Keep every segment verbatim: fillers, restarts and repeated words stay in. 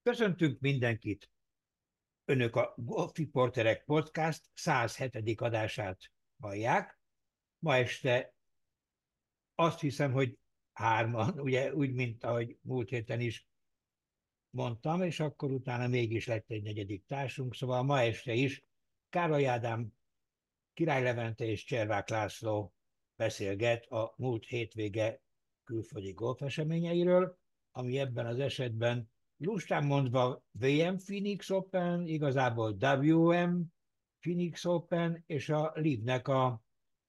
Köszöntünk mindenkit! Önök a Golf Reporterek Podcast száz hetedik adását hallják. Ma este azt hiszem, hogy hárman, ugye úgy, mint ahogy múlt héten is mondtam, és akkor utána mégis lett egy negyedik társunk, szóval ma este is Károly Ádám, Király Levente és Cservák László beszélget a múlt hétvége külföldi golfeseményeiről, ami ebben az esetben lustán mondva vé em Phoenix Open, igazából dupla vé em Phoenix Open, és a Live-nek a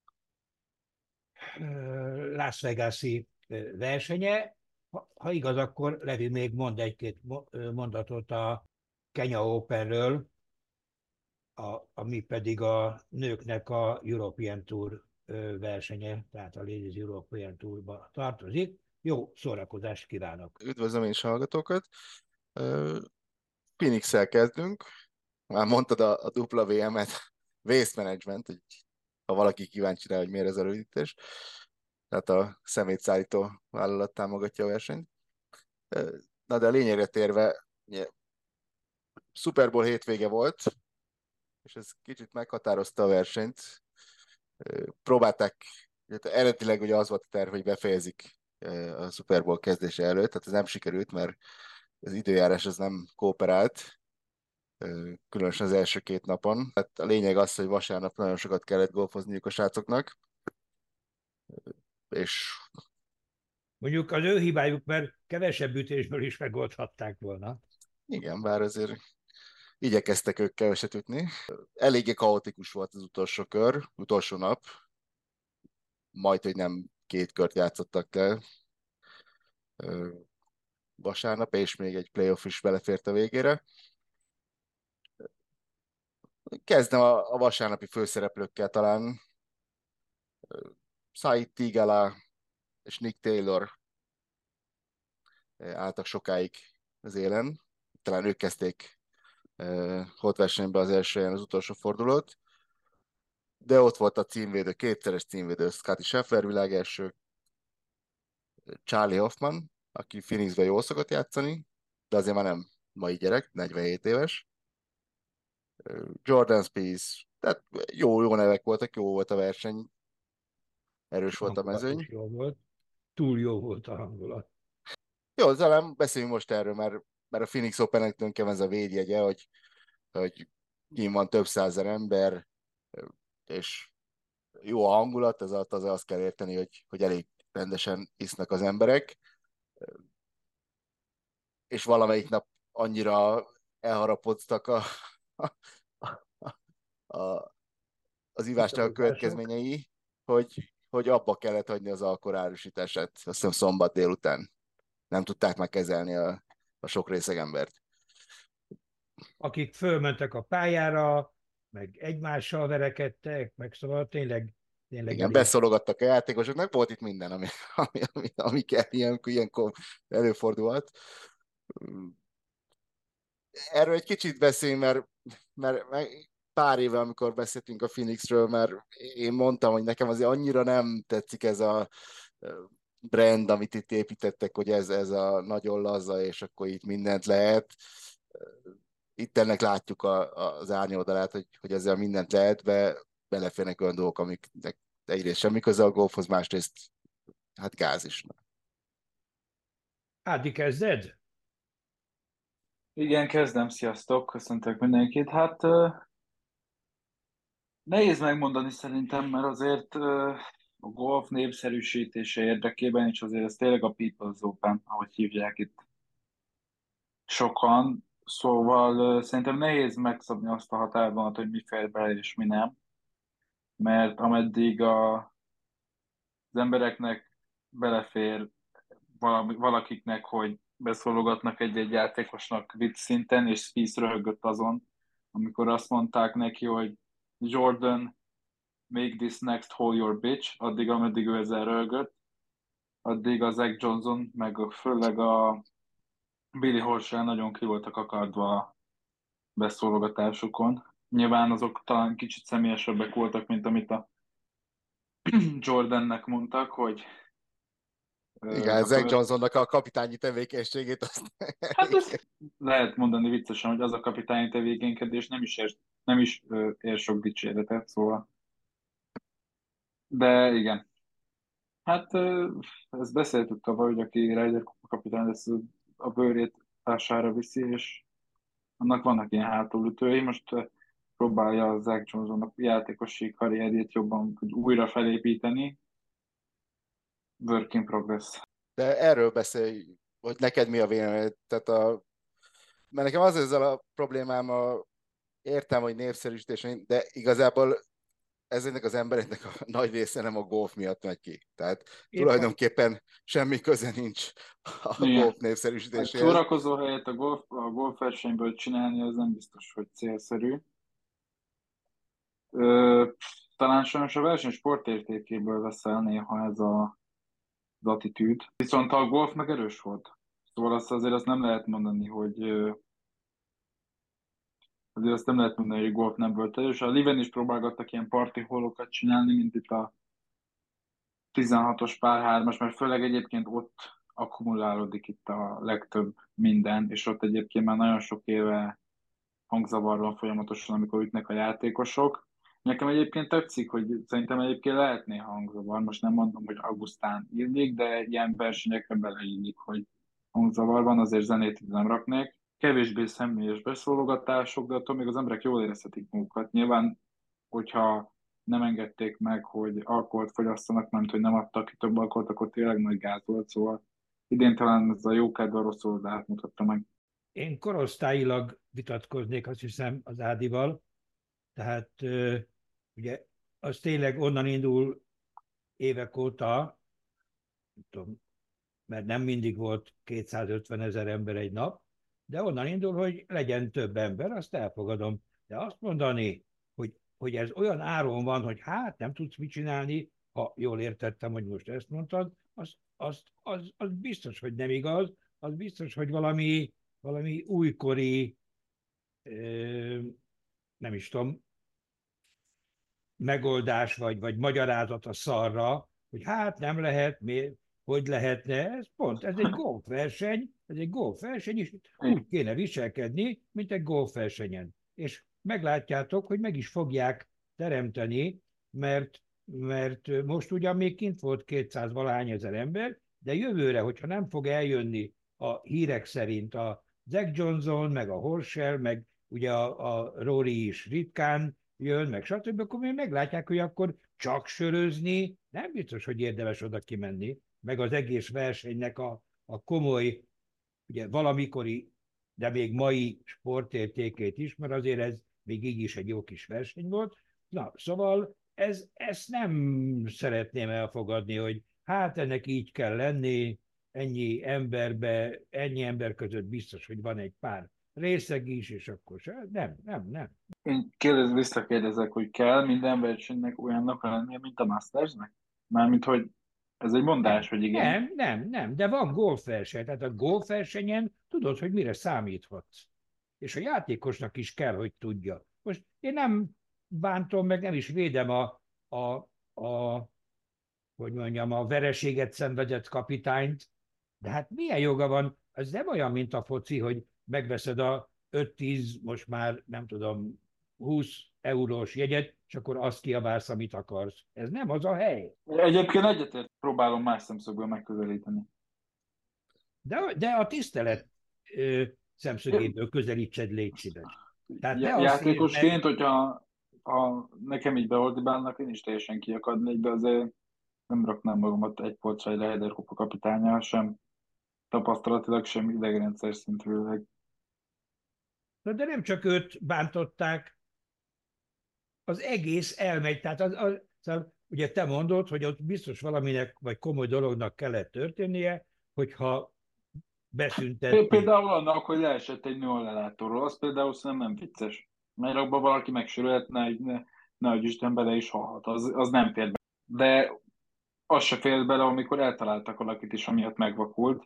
Las Vegas-i versenye. Ha, ha igaz, akkor Levi még mond egy-két mondatot a Kenya Openről, a, ami pedig a nőknek a European Tour versenye, tehát a Ladies European Tourba tartozik. Jó szórakozást kívánok! Üdvözlöm én is hallgatókat. Phoenix-el kezdünk. Már mondtad a, a dupla vé em-et, Waste Management, hogy ha valaki kíváncsi rá, hogy miért ez a rövidítés. Tehát a szemétszállító vállalat támogatja a versenyt. Na de a lényegre térve, ugye, Super Bowl hétvége volt, és ez kicsit meghatározta a versenyt. Próbálták, eredetileg ugye az volt a terv, hogy befejezik a Super Bowl kezdése előtt, tehát ez nem sikerült, mert az időjárás az nem kooperált, különösen az első két napon. Tehát a lényeg az, hogy vasárnap nagyon sokat kellett golfozniuk a srácoknak, és Mondjuk az ő hibájuk, mert kevesebb ütésből is megoldhatták volna. igen, bár azért igyekeztek ők keveset ütni. Eléggé kaotikus volt az utolsó kör, utolsó nap, majd, hogy nem két kört játszottak le vasárnap, és még egy playoff is belefért a végére. Kezdem a, a vasárnapi főszereplőkkel talán. Said Tigala és Nick Taylor álltak sokáig az élen. Talán ők kezdték uh, hot versenybe az első helyen az utolsó fordulót. De ott volt a címvédő, kétszeres címvédő, Scottie Scheffler világelső, Charlie Hoffman, aki Phoenixben jól szokott játszani, de azért már nem mai gyerek, negyvenhét éves. Jordan Spieth, tehát jó, jó nevek voltak, jó volt a verseny, erős volt a Hangulat is mezőny. jó volt. Túl jó volt a hangulat. Jó, talán beszéljünk most erről, mert, mert a Phoenix Open-nek tulajdonképpen ez a védjegye, hogy, hogy kín van több százer ember, és jó a hangulat, ez alatt az azt kell érteni, hogy, hogy elég rendesen isznak az emberek, és valamelyik nap annyira elharapoztak a, a, a, az ivásnak a Viszonozások. következményei, hogy, hogy abba kellett hagyni az alkohol árusítását, azt hiszem szombat délután. Nem tudták megkezelni a, a sok részeg embert. Akik fölmentek a pályára, meg egymással verekedtek, meg szóval tényleg, tényleg Igen, elég. beszólogattak a játékosoknak, volt itt minden, ami, ami, ami, ami kell, ilyenkor, ilyenkor előfordulhat. Erről egy kicsit beszéljünk, mert, mert pár éve, amikor beszéltünk a Phoenixről, mert én mondtam, hogy nekem azért annyira nem tetszik ez a brand, amit itt építettek, hogy ez, ez a nagyon laza, és akkor itt mindent lehet. Itt ennek látjuk a, az árnyoldalát, hogy, hogy ezzel mindent lehet, be, beleférnek olyan dolgok, amiknek egyrészt semmi köze a golfhoz, másrészt hát gáz is. Ádi, kezded? Igen, kezdem, sziasztok, köszöntök mindenkit. Hát ö, nehéz megmondani szerintem, mert azért ö, a golf népszerűsítése érdekében is azért ez tényleg a People's Open, ahogy hívják itt sokan. Szóval ö, szerintem nehéz megszabni azt a határvonalat, hogy mi fér bele és mi nem, mert ameddig a, az embereknek belefér valami, valakiknek, hogy beszólogatnak egy-egy játékosnak vicc szinten, és Spieth röhögött azon, amikor azt mondták neki, hogy Jordan, make this next hole your bitch, addig, ameddig ő ezzel röhögött, addig a Zach Johnson, meg a, főleg a Billy Horschel nagyon ki voltak akadva a beszólogatásukon. Nyilván azok talán kicsit személyesebbek voltak, mint amit a Jordannek mondtak, hogy Igen, Zach Johnsonnak a kapitányi tevékenységét azt... Hát ezt lehet mondani viccesen, hogy az a kapitányi tevékenykedés nem is ér, nem is ér sok dicséretet, szóval. De igen. Hát ezt beszéltük tavaly, hogy aki Ryder kapitány lesz, a bőrét társára viszi, és annak vannak ilyen hátulütői. Most próbálja a Zach Johnsonnak játékosi karrierjét jobban újra felépíteni. Work in progress. De erről beszélj, hogy neked mi a véleményed. Tehát a... Mert nekem az ezzel a problémám, a... értem, hogy népszerűsítés, de igazából ezeknek az embereknek a nagy része nem a golf miatt megy ki. Tehát Éppen. tulajdonképpen semmi köze nincs a Igen. golf népszerűsítéséhez. A szórakozó helyet a golf, a golf versenyből csinálni, az nem biztos, hogy célszerű. Ö, talán sajnos a verseny sportértékéből veszel néha ez a, az attitűd. Viszont a golf meg erős volt. Szóval azt azért azt nem lehet mondani, hogy azért azt nem lehet mondani, hogy golf nem volt erős. A Liven is próbálgattak ilyen party holokat csinálni, mint itt a tizenhatos pár hármas, mert főleg egyébként ott akkumulálódik itt a legtöbb minden, és ott egyébként már nagyon sok éve hangzavar van folyamatosan, amikor ütnek a játékosok. Nekem egyébként tetszik, hogy szerintem egyébként lehet néha hangzavar, most nem mondom, hogy augusztán illik, de ilyen versenyekre beleillik, hogy hangzavar van, azért zenét nem raknék. Kevésbé személyes beszólogatások, de attól még az emberek jól érezhetik magukat. Nyilván, hogyha nem engedték meg, hogy alkoholt fogyasszanak, mert hogy nem adtak ki több alkoholt, akkor tényleg nagy gáz volt, szóval idén talán ez a jó kedve a rossz oldalát mutatta meg. Én korosztályilag vitatkoznék, azt hiszem, az Ádival. Tehát ugye az tényleg onnan indul évek óta, nem tudom, mert nem mindig volt kétszázötven ezer ember egy nap, de onnan indul, hogy legyen több ember, azt elfogadom. De azt mondani, hogy, hogy ez olyan áron van, hogy hát nem tudsz mit csinálni, ha jól értettem, hogy most ezt mondtad, az, az, az, az biztos, hogy nem igaz, az biztos, hogy valami, valami újkori, nem is tudom, megoldás vagy, vagy magyarázat a szarra, hogy hát nem lehet, miért, hogy lehetne, ez pont, ez egy golfverseny, ez egy golfverseny, és úgy kéne viselkedni, mint egy golfversenyen. És meglátjátok, hogy meg is fogják teremteni, mert, mert most ugyan még kint volt kétszáz valahány ezer ember, de jövőre, hogyha nem fog eljönni a hírek szerint a Zach Johnson, meg a Horschel, meg ugye a, a Rory is ritkán jön, meg stb., akkor még meglátják, hogy akkor csak sörözni, nem biztos, hogy érdemes oda kimenni, meg az egész versenynek a, a komoly, ugye valamikori, de még mai sportértékét is, mert azért ez még így is egy jó kis verseny volt. Na, szóval ez, ezt nem szeretném elfogadni, hogy hát ennek így kell lenni, ennyi emberbe, ennyi ember között biztos, hogy van egy pár részeg is, és akkor se. Nem, nem, nem. Én kérdez, visszakérdezek, hogy kell minden versenynek olyannak lennie, mint a Mastersnek? Mármint, hogy ez egy mondás, nem, hogy igen. Nem, nem, nem, de van golfverseny. Tehát a golfversenyen tudod, hogy mire számíthatsz. És a játékosnak is kell, hogy tudja. Most én nem bántom, meg nem is védem a, a, a hogy mondjam, a vereséget szenvedett kapitányt, de hát milyen joga van, ez nem olyan, mint a foci, hogy megveszed a öt-tíz, most már nem tudom, húsz eurós jegyet, és akkor azt kiabálsz, amit akarsz. Ez nem az a hely. Egyébként egyetért próbálom más szemszögből megközelíteni. De, de a tisztelet ö, szemszögéből közelítsed, légy szíves. Tehát ne játékosként, meg... hogyha ha nekem így beordibálnak, én is teljesen kiakadnék, de azért nem raknám magamat egy polcra egy Ryder Kupa kapitánnyal, sem tapasztalatilag, sem idegrendszer szintűleg. De nem csak őt bántották, az egész elmegy. Tehát az, az, az, ugye te mondod, hogy ott biztos valaminek, vagy komoly dolognak kellett történnie, hogyha beszüntették. Például annak, hogy leesett egy nőallelátóról, az például szerintem nem vicces. Mert abban valaki megsérülhetne, hogy ne, nehogy Isten bele is halhat. Az, az nem fér be. De az se fér bele, amikor eltaláltak valakit is, amiatt megvakult.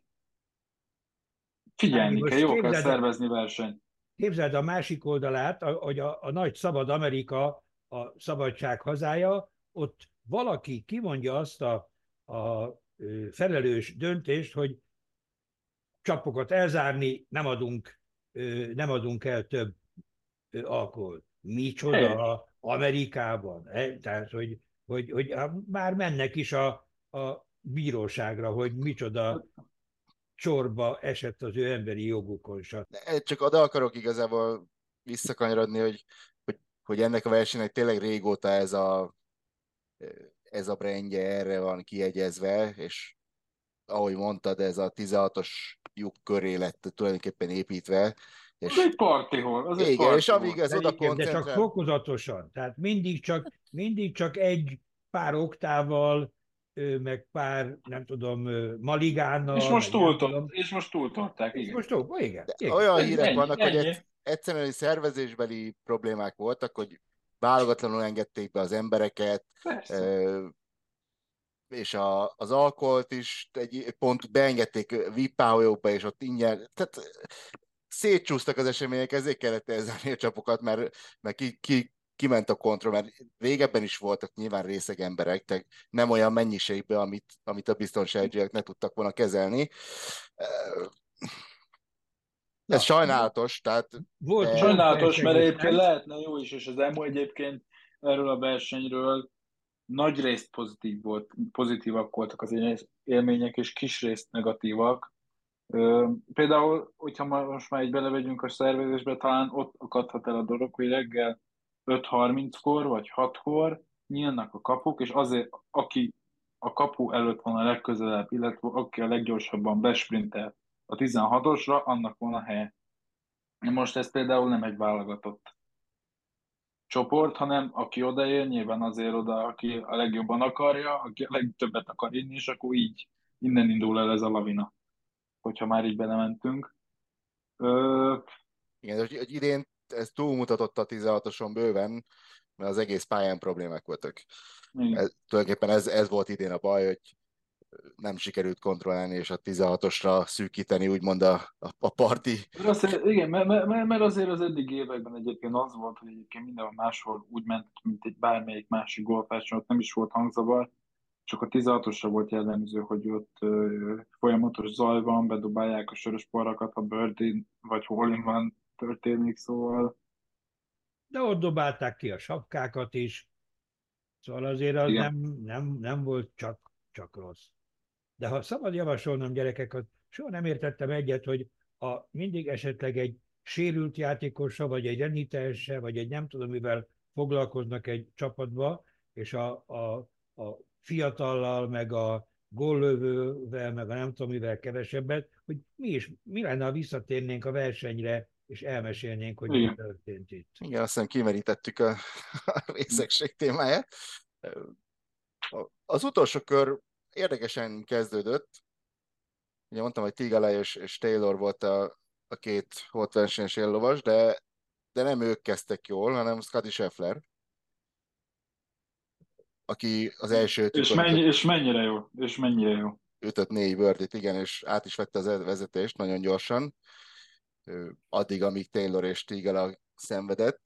Figyelni kell, jó kell szervezni versenyt. Képzeld a másik oldalát, hogy a, a nagy szabad Amerika, a szabadság hazája, ott valaki kimondja azt a, a felelős döntést, hogy csapokat elzárni, nem adunk, nem adunk el több alkoholt. Micsoda Amerikában? Tehát, hogy, hogy, hogy már mennek is a, a bíróságra, hogy micsoda csorba esett az ő emberi jogukon. Csak oda akarok igazából visszakanyarodni, hogy, hogy, hogy ennek a versenynek tényleg régóta ez a, ez a brandje erre van kiegyezve, és ahogy mondtad, ez a tizenhatos lyuk köré lett tulajdonképpen építve. És és az egy party hall, az egy igen, party és amíg ez de, oda igen, de csak koncentrál... fokozatosan. Tehát mindig csak, mindig csak egy pár oktával, meg pár, nem tudom, És maligánnal, most, meg nem túltott, tudom. és most túltolták, És igen. most ó, igen, De igen. olyan Ennyi, hírek ennyi, vannak, hogy ennyi. egyszerűen szervezésbeli problémák voltak, hogy válogatlanul engedték be az embereket, Persze. és a, az alkoholt is egy pont beengedték vé i pé páholyokba, és ott ingyen, tehát szétcsúsztak az események, ezért kellett elzárni a csapokat, mert, mert ki, ki, kiment a kontroll, mert régebben is voltak nyilván részeg emberek, tehát nem olyan mennyiségben, amit, amit a biztonságiak ne tudtak volna kezelni. Ez Na, sajnálatos, tehát volt, de volt Sajnálatos, mert verseny is, egyébként nem? lehetne jó is, és az emu egyébként erről a versenyről nagy részt pozitív volt, pozitívak voltak az élmények, és kis részt negatívak. Ö, például, hogyha most már így belevegyünk a szervezésbe, talán ott akadhat el a dolog, hogy reggel öt harminckor vagy hatkor nyílnak a kapuk, és azért, aki a kapu előtt van a legközelebb, illetve aki a leggyorsabban besprintel a tizenhatosra, annak van a helye. Most ez például nem egy válogatott csoport, hanem aki odaér, nyilván azért oda, aki a legjobban akarja, aki a legtöbbet akar inni, és akkor így innen indul el ez a lavina, hogyha már így belementünk. Ö, igen, hogy, hogy idén ez túlmutatott a tizenhatoson bőven, mert az egész pályán problémák voltak. igen. Ez, tulajdonképpen ez, ez volt idén a baj, hogy nem sikerült kontrollálni, és a tizenhatosra szűkíteni, úgymond a, a, a parti. Mert azért, igen, mert, mert, mert azért az eddig években egyébként az volt, hogy egyébként mindenhol máshol úgy ment, mint egy bármelyik másik golfverseny, ott nem is volt hangzavar, csak a tizenhatosra volt jellemző, hogy ott ö, folyamatos zaj van, bedobálják a sörös porrakat, ha birdie vagy hole in one történik, szóval De ott dobálták ki a sapkákat is, szóval azért az igen. nem, nem, nem volt csak, csak rossz. De ha szabad javasolnom, gyerekek, az soha nem értettem egyet, hogy a, mindig esetleg egy sérült játékossal, vagy egy renitensel, vagy egy nem tudom mivel foglalkoznak egy csapatba, és a, a, a fiatallal, meg a góllövővel, meg a nem tudom mivel kevesebbet, hogy mi is, mi lenne, ha visszatérnénk a versenyre, és elmesélnénk, hogy mi Igen. történt itt. Igen, azt hiszem kimerítettük a, a részegség témáját. Az utolsó kör érdekesen kezdődött. Ugye mondtam, hogy Tigalay és, és Taylor volt a, a két holdversenyes éllovas, de, de nem ők kezdtek jól, hanem Scottie Scheffler, aki az első És, ötükön mennyi, ütött, és mennyire jó, és mennyire jó. ütött négy birdit, igen, és át is vette az vezetést nagyon gyorsan, addig, amíg Taylor és Tigala szenvedett.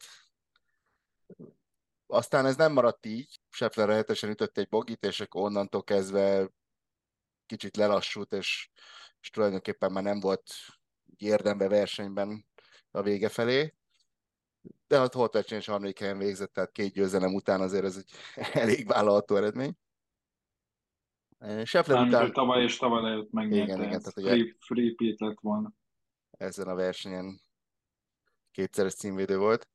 Aztán ez nem maradt így, Scheffler hetesen ütött egy bogit, és akkor onnantól kezdve kicsit lelassult, és, és tulajdonképpen már nem volt érdembe versenyben a vége felé. De a holdversenyen is harmadik helyen végzett, tehát két győzelem után azért ez egy elég vállalható eredmény. Scheffler Mármint, hogy után, tavaly és tavaly előtt igen, megnyerte, igen, ez tehát ugye free, free pit lett volna. ezen a versenyen kétszeres címvédő volt.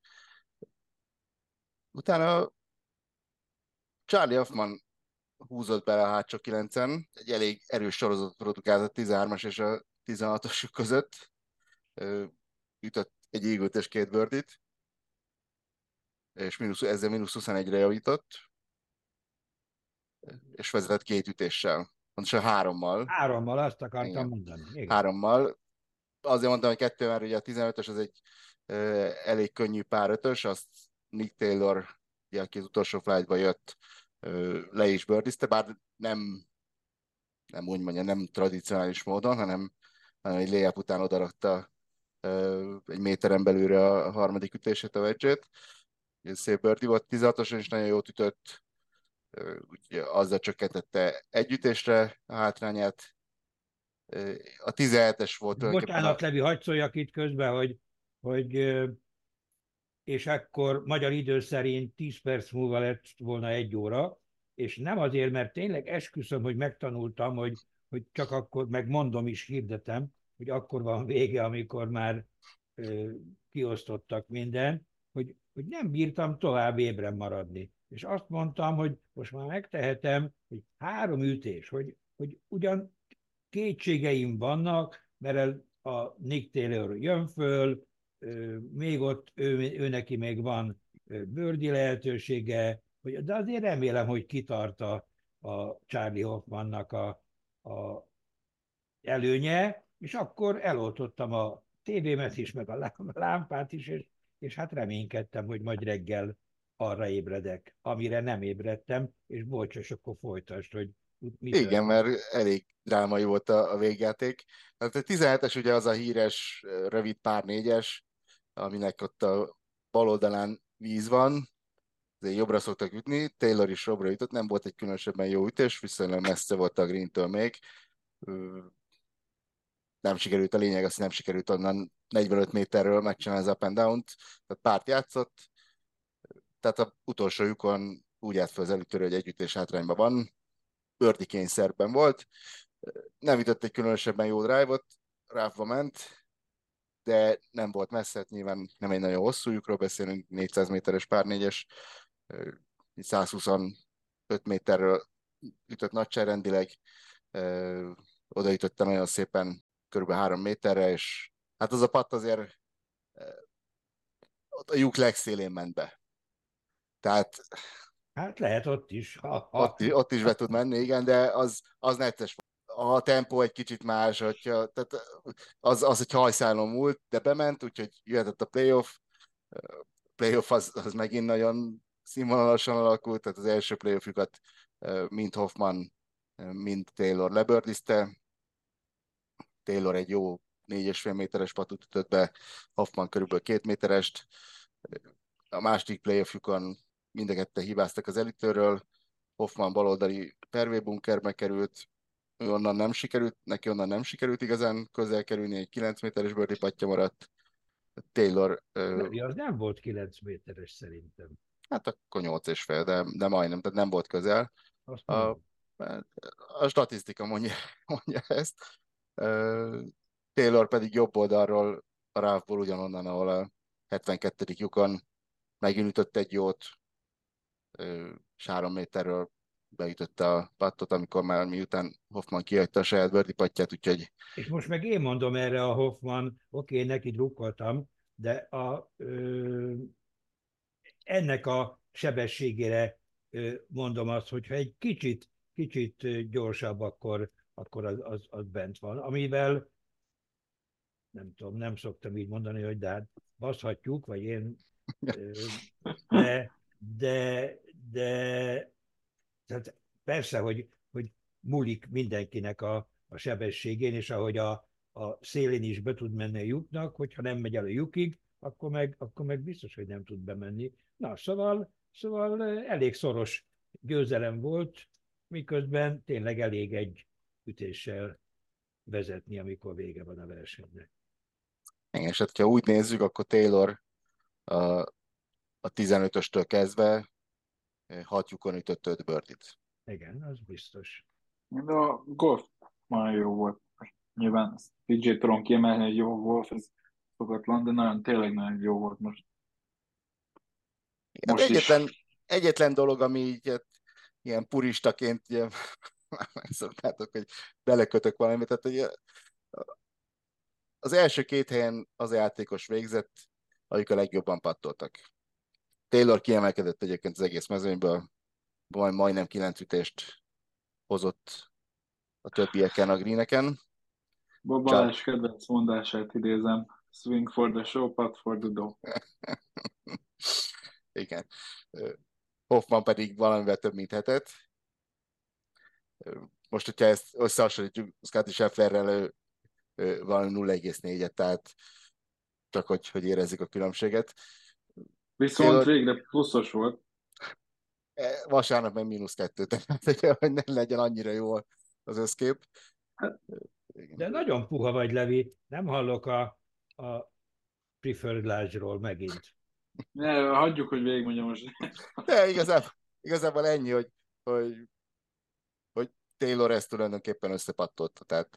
Utána Charlie Hoffman húzott bele a hátsó kilencen, egy elég erős sorozatot produkált a tizenhármas és a tizenhatos között. Ütött egy égőt és két birdit, és mínusz, ezzel mínusz huszonegyre javított, és vezetett két ütéssel. Pontosan hárommal. Hárommal azt akartam Igen. mondani. Igen. Hárommal. Azért mondtam, hogy kettő, mert ugye a tizenötös az egy ö, elég könnyű pár ötös, azt Nick Taylor, ugye, aki az utolsó flightba jött, ö, le is birdizte, bár nem, nem úgy mondja, nem tradicionális módon, hanem, hanem egy layup után odarakta ö, egy méteren belülre a harmadik ütését, a wedge-et. Szép birdie volt, tizenhatoson is nagyon jót ütött, úgy azzal csökkentette együttésre a hátrányát. A tizenhetes volt tulajdonképpen a... Bocsánat, Levi, hadd szóljak itt közben, hogy, hogy és akkor magyar idő szerint tíz perc múlva lett volna egy óra, és nem azért, mert tényleg esküszöm, hogy megtanultam, hogy, hogy csak akkor, meg mondom is, hirdetem, hogy akkor van vége, amikor már ö, kiosztottak minden, hogy, hogy nem bírtam tovább ébren maradni. És azt mondtam, hogy most már megtehetem, hogy három ütés, hogy, hogy ugyan kétségeim vannak, mert a Nick Taylor jön föl, még ott ő, ő neki még van bőrdi lehetősége, hogy, de azért remélem, hogy kitart a, a Charlie Hoffmannak a, a előnye, és akkor eloltottam a tévémet is, meg a lámpát is, és, és hát reménykedtem, hogy majd reggel arra ébredek, amire nem ébredtem, és bocs, és akkor folytasd, hogy mi Igen, történt. mert elég drámai volt a, a végjáték. Hát a tizenhetes ugye az a híres rövid pár négyes, aminek ott a bal oldalán víz van, azért jobbra szoktak ütni, Taylor is jobbra ütött, nem volt egy különösebben jó ütés, viszonylag messze volt a Greentől még. Nem sikerült a lényeg, azt nem sikerült onnan negyvenöt méterről megcsinálni az up and down-t, tehát párt játszott, tehát az utolsó lyukon úgy állt fel az előttörő, hogy egy ütés hátrányban van, birdie kényszerben volt, nem ütött egy különösebben jó drive-ot, ráfba ment, de nem volt messze, hát nyilván nem egy nagyon hosszú lyukról beszélünk, négyszáz méteres pár négyes, száz huszonöt méterről ütött nagyságrendileg, odaütötte nagyon szépen körülbelül három méterre, és hát az a patt azért ott a lyuk legszélén ment be. Tehát Hát lehet ott is. Ha, ha. ott, ott is be tud menni, igen, de az, az necces. A tempó egy kicsit más, hogyha, tehát az, az egy hajszálon múlt, de bement, úgyhogy jöhetett a playoff. A playoff az, az megint nagyon színvonalasan alakult, tehát az első playoffjukat mind Hoffman, mind Taylor lebördizte. Taylor egy jó négy és fél méteres patut ütött be, Hoffman körülbelül két méterest. A második playoffjukon mind a ketten hibáztak az elitőről, Hoffman baloldali pervébunkerbe került, ő onnan nem sikerült, neki onnan nem sikerült igazán közel kerülni, egy kilenc méteres birdie patja maradt. Taylor, Levi, az nem volt kilenc méteres szerintem. hát akkor nyolc és fél, de, de majdnem, tehát nem volt közel. Azt A, mondom. a statisztika mondja, mondja ezt. Taylor pedig jobb oldalról a ráfból ugyanonnan, ahol a hetvenkettedik lyukon megint egy jót, és három méterről beütötte a pattot, amikor már miután Hoffman kihagyta a saját birdie patját, úgyhogy... És most meg én mondom erre a Hoffman, oké, okay, neki drukkoltam, de a, ö, ennek a sebességére ö, mondom azt, hogyha egy kicsit, kicsit gyorsabb, akkor, akkor az, az, az bent van. Amivel nem tudom, nem szoktam így mondani, hogy de hát baszhatjuk, vagy én, ö, de, de, de tehát persze, hogy, hogy múlik mindenkinek a, a sebességén, és ahogy a, a szélén is be tud menni a lyuknak, hogyha nem megy el a lyukig, akkor meg, akkor meg biztos, hogy nem tud bemenni. Na, szóval, szóval elég szoros győzelem volt, miközben tényleg elég egy ütéssel vezetni, amikor vége van a versenynek. Igen, és hát, ha úgy nézzük, akkor Taylor a, a tizenötöstől kezdve hat lyukon ütött öt birdit. Igen, az biztos. De a golf már jó volt. Nyilván pé gé Toron kiemelni, hogy jó golf, ez szokatlan, de nagyon, tényleg nagyon jó volt most. Hát Most is. egyetlen, egyetlen dolog, ami így hát, ilyen puristaként ugye, megszoktátok, hogy belekötök valamit, tehát ugye, az első két helyen az a játékos végzett, akik a legjobban pattoltak. Taylor kiemelkedett egyébként az egész mezőnyből, majd majdnem kilenc ütést hozott a többieken a greeneken. Bob Balázs kedvenc mondását idézem. Swing for the show, putt for the dough. Igen. Hoffman pedig valamivel több, mint hetet. Most, hogyha ezt összehasonlítjuk Scottie Schefflerrel, ő, ő valami nulla egész négyet, tehát csak hogy, hogy érezzük a különbséget. Viszont Taylor... végre pluszos volt. Vasárnap meg mínusz kettő, tehát hogy ne legyen annyira jó az összkép. De nagyon puha vagy, Levi. Nem hallok a, a preferred large-ról megint. Ne, hagyjuk, hogy végigmondjam most. De igazából, igazából ennyi, hogy, hogy, hogy Taylor ezt tulajdonképpen összepattotta. Tehát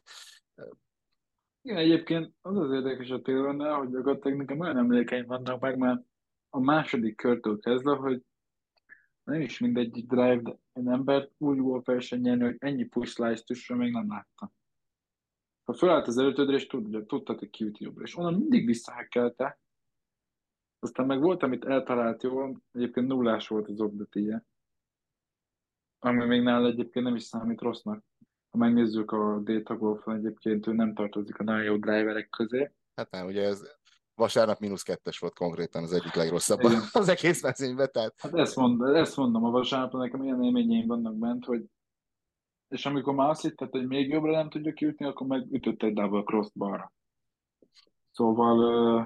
Igen, egyébként az az érdekes a Taylornál, hogy gyakorlatilag nekem olyan emlékeim vannak meg, mert a második körtől kezdve, hogy nem is mindegyik drive, de egy embert úgy volt versenyelni, hogy ennyi push slice-tusra még nem láttam. Ha fölállt az előtödre, és tudja, tudtad, hogy kijut jobbra, és onnan mindig visszahekkelte. Aztán meg volt, amit eltalált jól, egyébként nullás volt az obdatije, ami még nála egyébként nem is számít rossznak. Ha megnézzük a Data Golfon, egyébként ő nem tartozik a nagyon jó driverek közé. hát nem, ugye ez vasárnap mínusz kettes volt konkrétan az egyik legrosszabb Igen. az egész mezőnyben, tehát Hát ezt, mond, ezt mondom, a vasárnapon nekem ilyen élményeim vannak bent, hogy és amikor már azt hitted, hogy még jobbra nem tudja kijutni, akkor meg ütött egy double cross balra. Szóval, ö,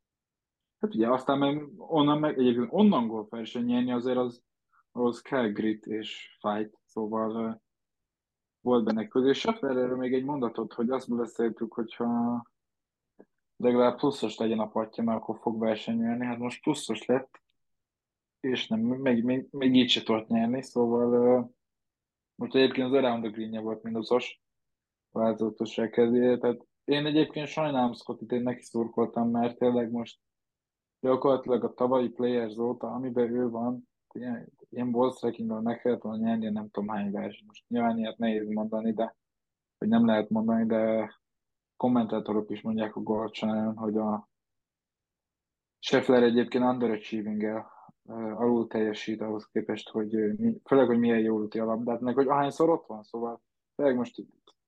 hát ugye aztán meg onnan meg, egyébként onnan golfverseny nyerni azért az, az kell grit és fight, szóval ö, volt benne közé. És Schefflerről még egy mondatot, hogy azt beszéltük, hogyha legalább pluszos legyen a patja, mert akkor fog versenyelni. Hát most pluszos lett, és nem, még, még, még így se tudott nyerni, szóval ö, most egyébként az Around the Green-je volt mínuszos változatosság kedvéért. Tehát én egyébként sajnálom Scottit, én neki szurkoltam, mert tényleg most gyakorlatilag a tavalyi Players óta, amiben ő van, ilyen, ilyen ball striking-gal meg kellett volna nyerni, nem tudom hány verseny. Most nyilván ilyet nehéz mondani, de hogy nem lehet mondani, de kommentátorok is mondják a Golf Channel-en, hogy a Scheffler egyébként underachieving-el uh, alul teljesít ahhoz képest, hogy uh, mi, főleg, hogy milyen jól üti a labdát, meg hogy ahányszor ott van, szóval tényleg most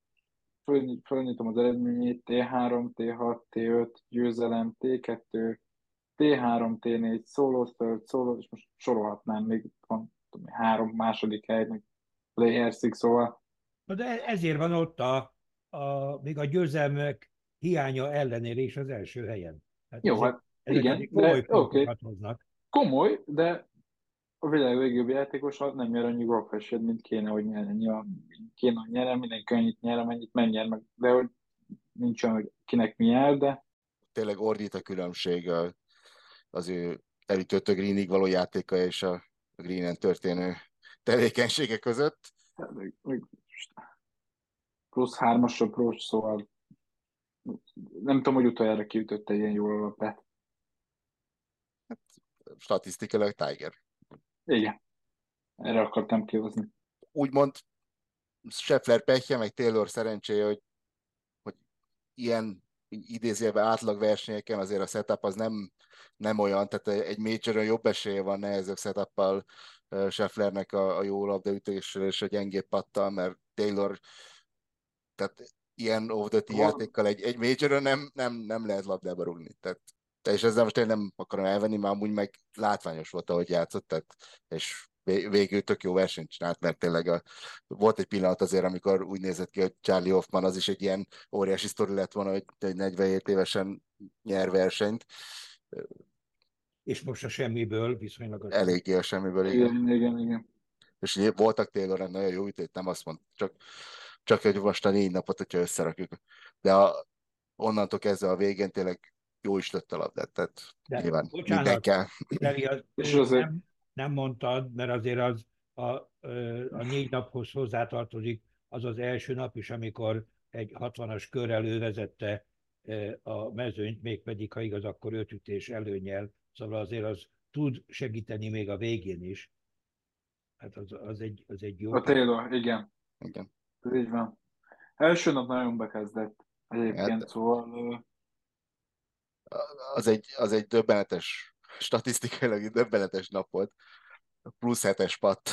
föl, fölnyitom az eredményét, té három, té hat, té öt, győzelem, té kettő, té három, té négy, solo third, solo, és most sorolhatnám, még van tudom, három második hely, meg player six, szóval Na de ezért van ott a, a, még a győzelmek hiánya ellenére is az első helyen. Hát jó, ezek, hát ezek igen, azért komoly de oké, okay, pontokat hoznak. komoly, de a világ legjobb játékosa nem nyer annyi golfeset, mint kéne, hogy nyerjen. Ja, kéne, hogy nyerjen, mindenki annyit nyer, amennyit megnyer meg, de hogy nincs olyan, hogy kinek mi jár, de tényleg ordít a különbség a, az ő elütött a greenig való játéka és a greenen történő tevékenysége között. meg, meg plusz hármas approach, szóval nem tudom, hogy utoljára kiütötte ilyen jól alapját. Statisztikailag Tiger. Igen, erre akartam kihozni. Úgymond Scheffler pehje, meg Taylor szerencséje, hogy, hogy ilyen idézőjelben átlag versenyeken azért a setup az nem, nem olyan, tehát egy majoron jobb esélye van nehezebb setuppal Schefflernek a, a jó labdaütéssel és a gyengébb pattal, mert Taylor tehát ilyen off the tee játékkal egy, egy majoron nem, nem, nem lehet labdába rúgni. Tehát, és ezzel most én nem akarom elvenni, már amúgy meg látványos volt, ahogy játszott, tehát, és végül tök jó versenyt csinált, mert tényleg a, volt egy pillanat azért, amikor úgy nézett ki, hogy Charlie Hoffman az is egy ilyen óriási sztori lett volna, hogy egy negyvenhét évesen nyer versenyt. És most a semmiből viszonylag az. Eléggé a semmiből, igen. Igen, igen, igen. És ugye voltak Tayloren nagyon jó ütét, nem azt mondta, csak, csak hogy most a négy napot, hogyha összerakjuk. De a, onnantól kezdve a végén tényleg jó is lett a labdát, tehát De nyilván minden bocsánat, kell. Levi, az, És azért nem, nem mondtad, mert azért az a, a négy naphoz hozzátartozik az az első nap is, amikor egy hatvanas körrel ő vezette a mezőnyt, mégpedig, ha igaz, akkor öt ütés előnyel, szóval azért az tud segíteni még a végén is. Hát az, az, egy, az egy jó. a Taylor, igen, Igen. ez így van. Első nap nagyon bekezdett Hát, egyébként, szóval az, egy, az egy döbbenetes, statisztikailag döbbenetes nap volt. Plusz hetes patt.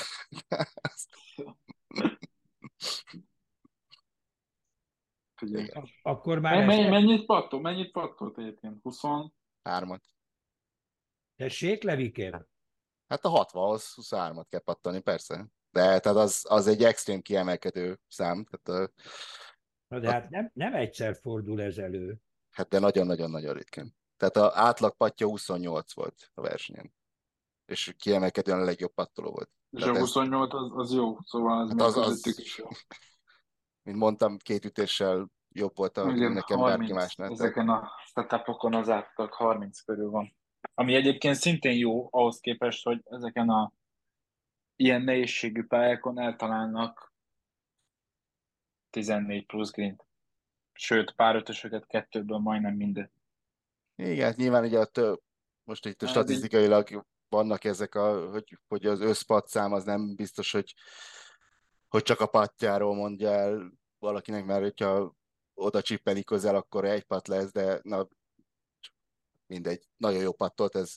figyelj. Igen, Akkor már Men- men- ezt Mennyit pattol? Mennyit pattolt egyébként? húsz? hármat. tessék, Levikém. Hát a hatvanhoz huszonhármat kell pattani, persze. De tehát az, az egy extrém kiemelkedő szám. Tehát a, Na de a, hát nem, nem egyszer fordul ez elő. hát de nagyon-nagyon-nagyon ritkán. Tehát az átlag patja huszonnyolc volt a versenyen. és kiemelkedően a legjobb pattoló volt. És Tehát a ezt, huszonnyolc az, az jó, szóval az hát még az, közöttük az, is jó. mint mondtam, két ütéssel jobb volt a, Igen, nekem bárki harminc, másnál. Tehát ezeken a setupokon az átlag harminc körül van. Ami egyébként szintén jó ahhoz képest, hogy ezeken a ilyen nehézségű pályákon eltalálnak tizennégy plusz green. Sőt, pár ötösöket kettőből majdnem minden. igen, hát nyilván ugye a tő, most itt a Ez így, statisztikailag vannak ezek, a, hogy, hogy az összpattszám az nem biztos, hogy, hogy csak a pattjáról mondja el valakinek, mert hogyha oda csippelik közel, akkor egy patt lesz, de na, mindegy, nagyon jó pattolt, ez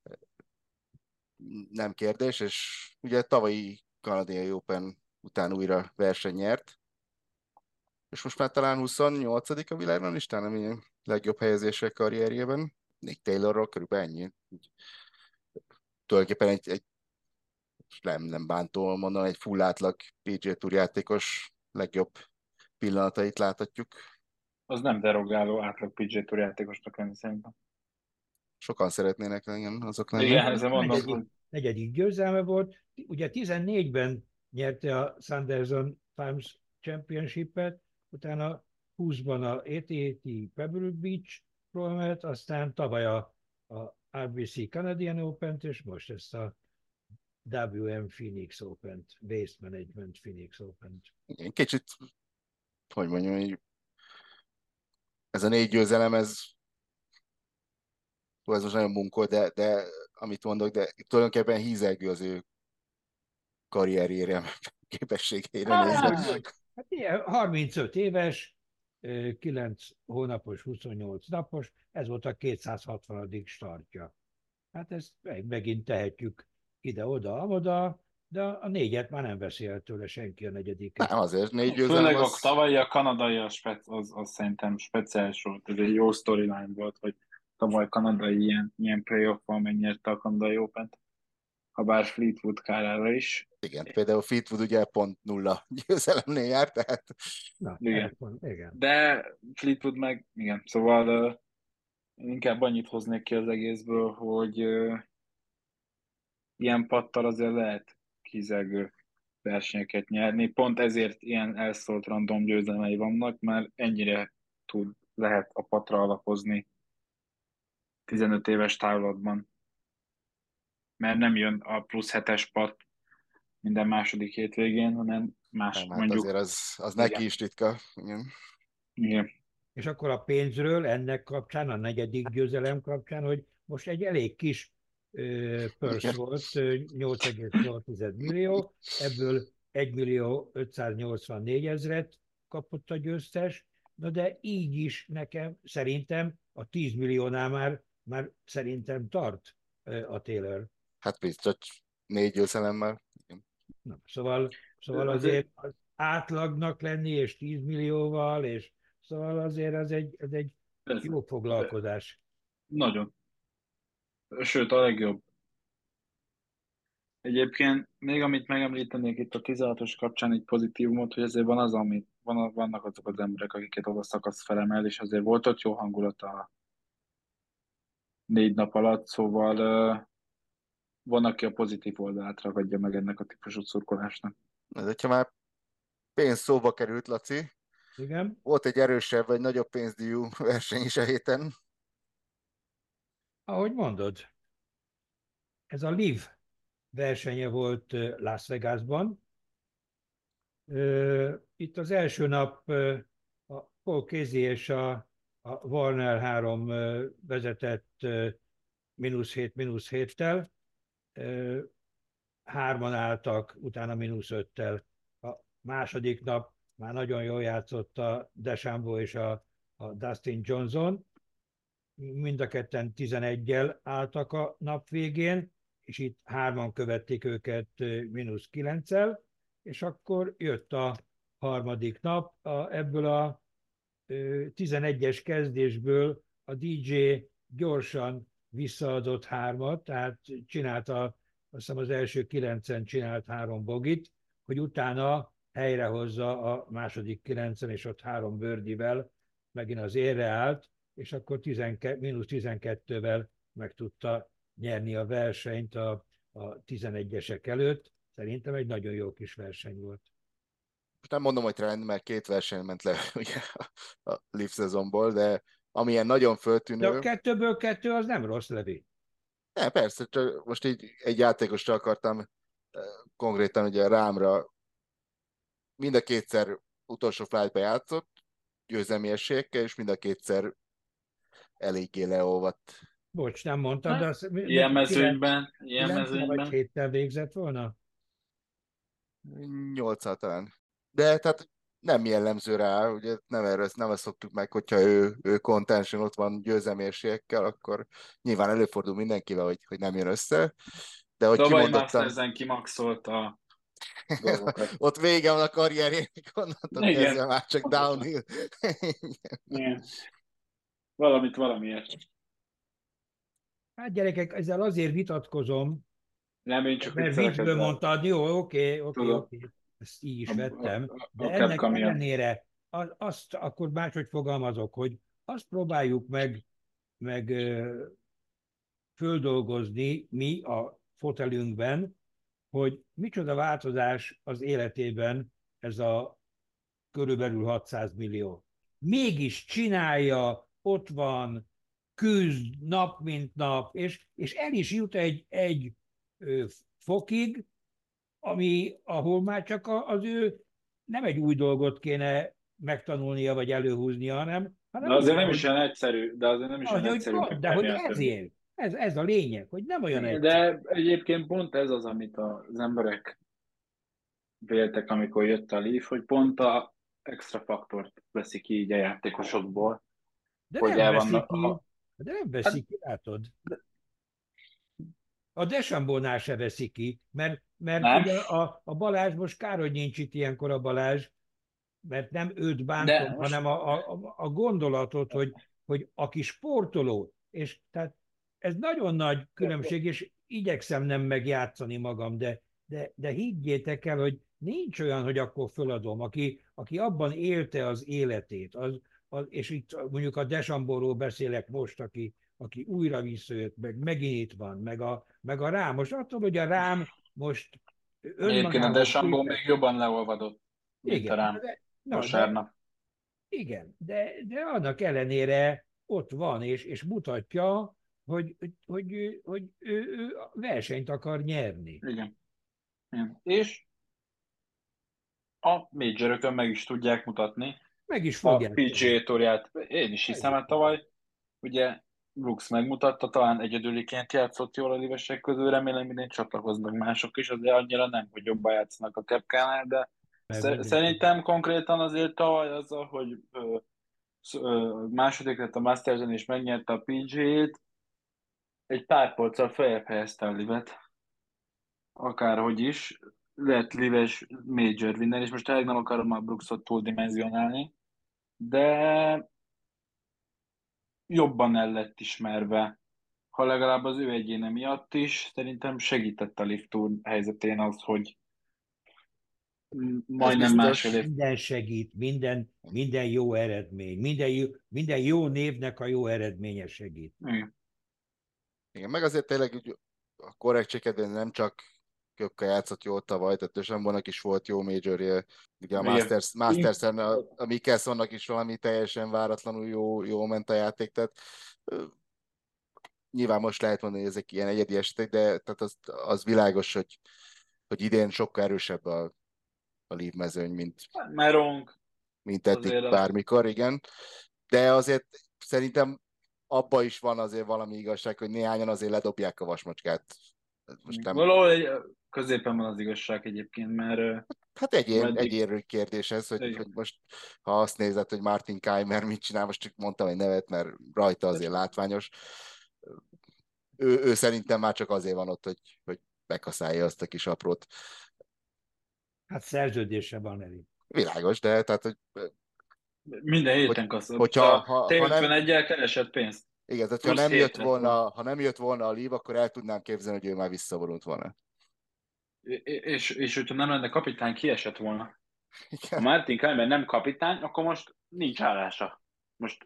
nem kérdés, és ugye tavalyi Canadian Open után újra verseny nyert, és most már talán huszonnyolcadik a világon listán, ami a legjobb helyezése karrierjében. Nick Taylorról körülbelül ennyi. Tulajdonképpen egy, egy nem, nem bántó mondom, egy full átlag pé gé Tour játékos legjobb pillanatait láthatjuk. az nem derogáló átlag pé gé Tour játékosnak lenni szerintem. Sokan szeretnének igen, azok lenni. Igen, A ezzel mondom, negyedik, hogy negyedik győzelme volt. Ugye tizennégyben nyerte a Sanderson Farms Championship-et, utána húszban a á té té Pebble Beach Pro-et, aztán tavaly a, a er bé cé Canadian Open-t, és most ezt a dupla vé em Phoenix Open-t, Waste Management Phoenix Open-t. Igen, kicsit, hogy mondjam, hogy ez a négy győzelem, ez, hú, ez most nagyon bunkó, de, de amit mondok, de tulajdonképpen hízelgő az ő karrierjére, képességeire nézve. Hogy, hogy? Hát ilyen, harmincöt éves, ö, kilenc hónapos, huszonnyolc napos, ez volt a kétszázhatvanadik startja. Hát ezt meg- megint tehetjük ide-oda, oda, de a négyet már nem veszi el tőle senki, a negyediket. Nem, azért négy győzelem főleg a az, tavalyi a kanadai a spec, az, az szerintem speciális volt. Ez egy jó storyline volt, hogy tavaly kanadai ilyen, ilyen playoff-val megnyerte a kanadai Open-t, ha bár Fleetwood kárára is. igen, például Fleetwood ugye pont nulla győzelemnél járt, tehát Na, ez Igen. van, igen. De Fleetwood meg, igen, szóval uh, inkább annyit hoznék ki az egészből, hogy uh, ilyen pattal azért lehet kizelgő versenyeket nyerni. Pont ezért ilyen elszólt random győzelmei vannak, mert ennyire tud, lehet a patra alapozni tizenöt éves távlatban. Mert nem jön a plusz hetes pat minden második hétvégén, hanem más, nem, hát azért mondjuk, az, az neki igen, is ritka. Igen. igen. És akkor a pénzről ennek kapcsán, a negyedik győzelem kapcsán, hogy most egy elég kis ö, pörsz Igen. volt, ö, nyolc egész nyolc millió, ebből egy millió ötszáznyolcvannégy ezret kapott a győztes, na de így is nekem szerintem a tíz milliónál már, már szerintem tart ö, a Taylor. Hát biztos, négy győzelemmel. Igen. Na, szóval, szóval Azért azért az átlagnak lenni, és tíz millióval, és szóval azért az egy, ez egy ez, jó foglalkozás. nagyon. Sőt, a legjobb. Egyébként még amit megemlítenék itt a tizenhatos kapcsán egy pozitívumot, hogy azért van az, amit van, vannak azok az emberek, akiket oda szakasz felemel, és azért volt ott jó hangulat a négy nap alatt, szóval uh, van, aki a pozitív oldalát ragadja meg ennek a típusú szurkolásnak. Ez, hogyha már pénz szóba került, Laci, Igen, volt egy erősebb vagy nagyobb pénzdíjú verseny is a héten. ahogy mondod, ez a Live versenye volt ö, Las Vegasban. Ö, Itt az első nap ö, a Paul Casey és a, a Warner három ö, vezetett ö, mínusz hét, mínusz héttel. Ö, Hárman álltak, utána mínusz öttel. A második nap már nagyon jól játszott a DeChambeau és a, a Dustin Johnson, mind a ketten tizeneggyel álltak a nap végén, és itt hárman követték őket mínusz kilenccel, és akkor jött a harmadik nap, a, ebből a ö, tizenegyes kezdésből a dé dzsé gyorsan visszaadott hármat, tehát csinálta, azt hiszem az első kilencen csinált három bogit, hogy utána helyrehozza a második kilencen, és ott három bőrdivel megint az érre állt, és akkor mínusz tizenkettővel meg tudta nyerni a versenyt a, a tizenegyesek előtt. Szerintem egy nagyon jó kis verseny volt. Most nem mondom, hogy trend, mert két verseny ment le ugye, a Leaf szezonból, de amilyen nagyon De föltűnő. a kettőből kettő az nem rossz, Levi. Ne, persze, csak most így egy játékosra akartam eh, konkrétan ugye Rámra mind a kétszer utolsó flightba játszott, győzelmi esélyekkel, és mind a kétszer eléggé leolvadt. Bocs, nem mondtad, de Hát, az, ilyen mit, mezőnyben, ilyen kilenccel vagy mezőnyben. héttel végzett volna? Nyolccal talán. De tehát nem jellemző rá, ugye nem erről nem azt szoktuk meg, hogyha ő, ő contention ott van győzelmi esélyekkel, akkor nyilván előfordul mindenkivel, hogy, hogy nem jön össze, de hogy Tavaly kimondottan Mastersen kimaxolt a dolgokat. ott vége van a karrierjének, onnantól kezdve Igen. már csak downhill. Igen. Valamit valamiért. Hát gyerekek, ezzel azért vitatkozom, Nem, én csak mert viccelek viccből ezzel. mondtad, jó, oké, oké, Tudom. oké, ezt így is A, a, vettem, de a Cap ennek Camion. ellenére az- azt akkor máshogy fogalmazok, hogy azt próbáljuk meg, meg ö, földolgozni mi a fotelünkben, hogy micsoda változás az életében ez a körülbelül hatszáz millió. Mégis csinálja, ott van, küzd nap mint nap, és, és el is jut egy, egy ö, fokig, ami, ahol már csak a, az ő nem egy új dolgot kéne megtanulnia, vagy előhúznia, hanem, De hanem úgy, azért nem is ahogy, olyan egyszerű, de azért nem is olyan ahogy egyszerű, van, mint de hogy reméltem. ezért. Ez, ez a lényeg, hogy nem olyan Igen, egyszerű. de egyébként pont ez az, amit az emberek véltek, amikor jött a Leaf, hogy pont a extra faktort veszi ki így a játékosokból, De hogy nem el veszik vannak. ki, Ha, de nem hát, veszik ki, látod? A Desambónál se veszi ki, mert, mert nem, ugye a, a Balázs, most kár, hogy nincs itt ilyenkor a Balázs, mert nem őt de bántom, most hanem a, a, a gondolatot, hogy, hogy aki sportoló, és tehát ez nagyon nagy különbség, és igyekszem nem megjátszani magam, de, de, de higgyétek el, hogy nincs olyan, hogy akkor föladom, aki, aki abban élte az életét, az, az, és itt mondjuk a Desambóról beszélek most, aki, aki újra visszajött, meg megint itt van, meg a, meg a Rám. Most attól, hogy a Rám most egyébként a önmagához Deschambault még képest, jobban leolvadott, mint a igen, rám de, na, de vasárnap. igen, de, de annak ellenére ott van, és, és mutatja, hogy, hogy, hogy, hogy ő, ő versenyt akar nyerni. Igen. Igen. És a majorökön meg is tudják mutatni Meg is a fogják pé gé á tenni. Tourját. Én is Meg hiszem, is hát fogják. tavaly ugye Brooks megmutatta, talán egyedüliként játszott jól a livesek közül, remélem idén csatlakoznak mások is, azért annyira nem, hogy jobban játszanak a Kepkánál, de Mert sze- mindenki. szerintem konkrétan azért tavaly azzal, hogy ö, sz- ö, második lett a Mastersen és megnyerte a pé gé á-t, egy pár polccal feljebb helyezte a livet, akárhogy is, lett lives major winner, és most tényleg nem akarom a Brooksot túldimenzionálni, de jobban el lett ismerve, ha legalább az ő egyéne miatt is, szerintem segített a Lift Tour helyzetén az, hogy m- Ez majdnem másfél biztos. év. Minden segít, minden, minden jó eredmény, minden jó, minden jó névnek a jó eredménye segít. Igen. Igen, meg azért tényleg úgy a korrektségedben nem csak Köpke játszott jól tavaly, tehát Dösambónak is volt jó majorje, ugye a Igen. Masters, Masters-en a, a Mikkelsonnak is valami teljesen váratlanul jó, jó ment a játék, tehát ö, nyilván most lehet mondani, hogy ezek ilyen egyedi esetek, de tehát az, az világos, hogy, hogy idén sokkal erősebb a, a Leaf mezőny, mint, Merong mint eddig azért az, bármikor, igen. De azért szerintem abba is van azért valami igazság, hogy néhányan azért ledobják a vasmacskát. Most nem, valahol egy, középen van az igazság egyébként, mert ö, hát egyén, meddig, egyénű kérdés ez, hogy, hogy igen. most ha azt nézed, hogy Martin Keimer mit csinál, most csak mondtam egy nevet, mert rajta De azért csak látványos. Ő, ő szerintem már csak azért van ott, hogy, hogy bekaszálja azt a kis aprót. Hát szerződése van elég. Világos, de tehát, hogy, minden hogy héten kaszol. Most hogyha a ha, ha nem, té ötvenegyel keresett pénzt, igen, tehát, ha plusz nem jött hétre. volna, ha nem jött volna a Leaf, akkor el tudnám képzelni, hogy ő már visszavonult volna. És, és hogyha nem lenne kapitány, kiesett volna. Ha Igen. Martin Keimer nem kapitány, akkor most nincs állása. Most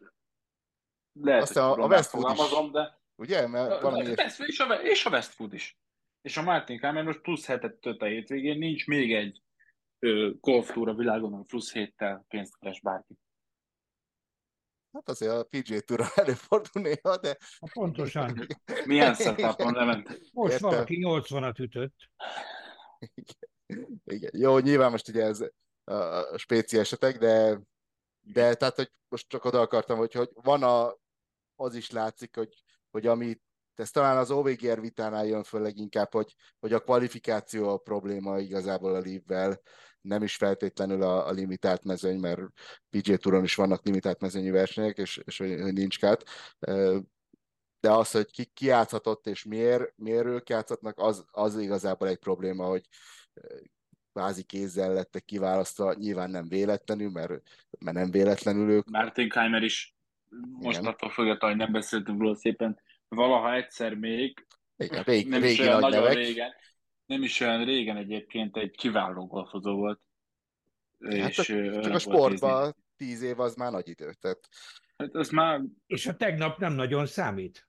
lehet, hogy Aztán a, a furán Westwood is, megfogalmazom, de ugye? Mert valami ilyes, és a, és a Westwood is. És a Martin Keimer most plusz hetet tölt a hétvégén, nincs még egy ö, golftúr a világon, hogy plusz héttel pénzt keres bárki. Hát azért a pé gé Tour előfordul néha, de... Ha pontosan. Milyen setupon Levente? Most Értem. valaki nyolcvanat ütött. Igen. Jó, nyilván most ugye ez a, a spéci esetek, de, de tehát, hogy most csak oda akartam, hogy, hogy van a, az is látszik, hogy, hogy amit, ez talán az o vé gé er vitánál jön föl leginkább, hogy, hogy a kvalifikáció a probléma igazából a Live-vel, nem is feltétlenül a, a limitált mezőny, mert pé gé Touron is vannak limitált mezőnyi versenyek, és, és hogy, hogy nincs kát. De az, hogy ki, ki játszhatott és miért, miért ők játszhatnak, az, az igazából egy probléma, hogy kvázi kézzel lettek kiválasztva, nyilván nem véletlenül, mert, mert nem véletlenül ők. Martin Keimer is most Igen. attól függetlenül, hogy nem beszéltünk róla szépen, valaha egyszer még, Igen, rég, nem is régi olyan nagy nagyon nevek. régen, nem is olyan régen egyébként egy kiváló golfozó volt. Hát És csak, csak a öreg volt nézni. sportban tíz év az már nagy idő. Tehát... Hát az már És a tegnap nem nagyon számít.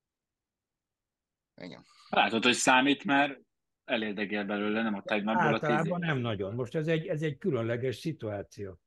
Igen. látod, hogy számít, mert elérdegél belőle, nem a tegnapból a tíz Általában év. nem nagyon. Most ez egy, ez egy különleges szituáció.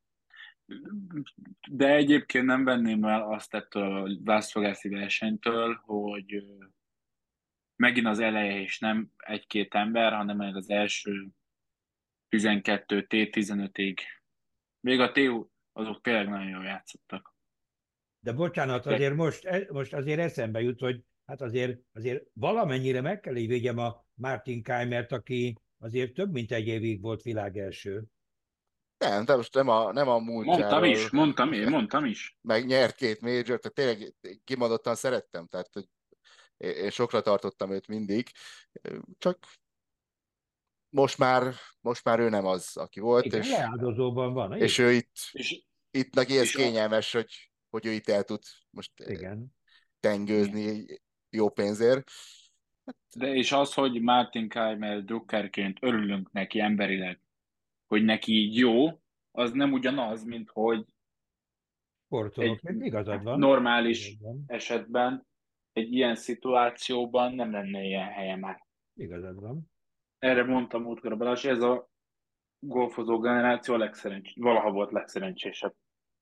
De egyébként nem venném el azt ettől a Las Vegas-i versenytől, hogy ö, megint az eleje is nem egy-két ember, hanem meg az első tizenkettő té tizenötig. Még a té u azok tényleg nagyon jól játszottak. De bocsánat, azért most, most azért eszembe jut, hogy hát azért, azért valamennyire meg kell így védjem a Martin Keimert, aki azért több mint egy évig volt világelső. Nem, de most nem a, nem a Mondtam múltjáról, is, mondtam én, mondtam is. meg nyert két major, tehát tényleg kimondottan szerettem, tehát hogy én sokra tartottam őt mindig, csak most már, most már ő nem az, aki volt, Igen, és, leáldozóban van. és ő itt, És, itt neki ez és kényelmes, hogy, hogy ő itt el tud most Igen. tengőzni jó pénzért. de és az, hogy Martin Keimer drukkerként örülünk neki emberileg, hogy neki így jó, az nem ugyanaz, mint hogy egy Sportolóként igazad van. normális Igazad van. esetben egy ilyen szituációban nem lenne ilyen helye már. Igazad van. Erre mondtam múltkor a Balázs, ez a golfozó generáció a legszerencs... valaha volt legszerencsésebb.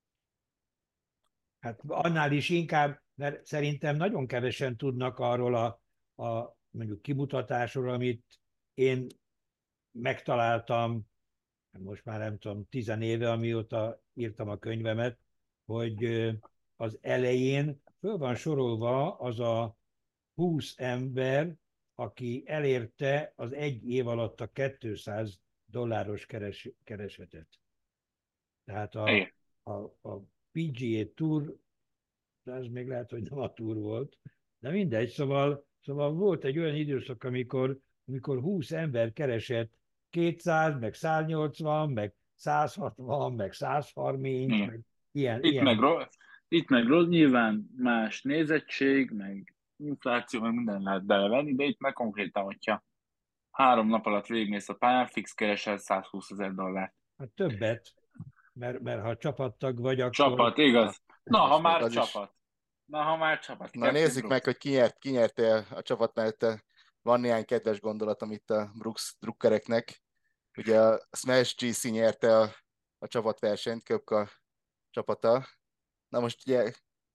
Hát annál is inkább, mert szerintem nagyon kevesen tudnak arról a, a mondjuk kimutatásról, amit én megtaláltam, most már nem tudom, tizenéve, amióta írtam a könyvemet, hogy ö, az elején föl van sorolva az a húsz ember, aki elérte az egy év alatt a kétszáz dolláros keres, keresetet. Tehát a, Igen. a, a pé gé á Tour, de ez még lehet, hogy nem a Tour volt, de mindegy, szóval, szóval volt egy olyan időszak, amikor, amikor húsz ember keresett kétszáz, meg száznyolcvan, meg százhatvan, meg százharminc, Igen. meg ilyen. Itt, ilyen. meg rossz, itt meg rossz, nyilván más nézettség, meg infláció, meg minden lehet belevenni, de itt meg konkrétan, hogyha három nap alatt végigmész a pályán, fix keresel százhúszezer dollárt. Hát többet, mert, mert ha csapattag vagy, akkor... Csapat, igaz? Na, ha És még már az is- csapat. Na, ha már csapat. Na Captain nézzük Brooks. meg, hogy ki nyert, ki nyerte a csapat mellett. Van néhány kedves gondolatom itt a Brooks drukkereknek. Ugye a Smash gé cé nyerte a, a csapatversenyt, Köpka csapata. Na most ugye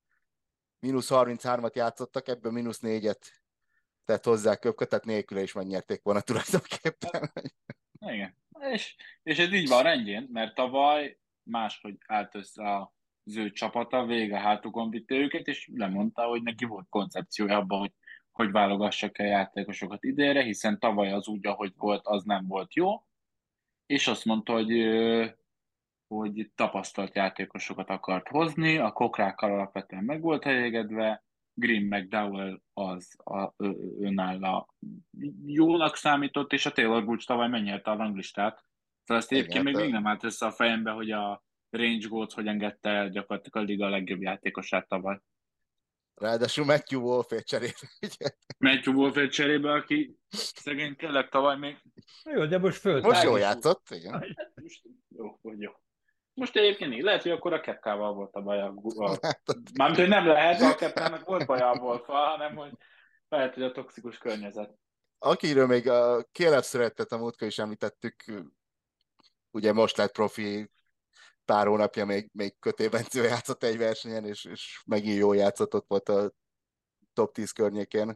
mínusz harminchárom játszottak, ebből mínusz négyet tett hozzá Köpka, tehát nélküle is megnyerték volna tulajdonképpen. Igen. És, és ez így van rendjén, mert tavaly máshogy állt össze az ő csapata, vége hátukon vitte őket, és lemondta, hogy neki volt koncepciója abban, hogy hogy válogassak el játékosokat idénre, hiszen tavaly az úgy, ahogy volt, az nem volt jó, és azt mondta, hogy, ö, hogy tapasztalt játékosokat akart hozni, a kokrákkal alapvetően meg volt elégedve, Green McDowell az a, ö, önálló jónak számított, és a Taylor Gooch tavaly megnyerte a ranglistát. Szóval ezt egyébként még, Igen, még nem állt össze a fejembe, hogy a Range Goats hogy engedte el gyakorlatilag a liga legjobb játékosát tavaly. ráadásul Matthew Wolfért cserébe. ugye? Matthew Wolfért cserébe, aki szegény tényleg tavaly még... Na jó, de most Most föltáll. jól játszott, igen. Most, jó, hogy jó. Most egyébként így lehet, hogy akkor a Kepkával volt a baj. A, a, mármint, hogy nem lehet, a Kepkának volt baj a Wolffal, hanem hogy lehet, hogy a toxikus környezet. akiről még a Caleb Surrattet a múltkor is említettük, ugye most lett profi, pár hónapja még, még kötélbencő játszott egy versenyen, és, és megint jól játszott, ott volt a top tíz környékén.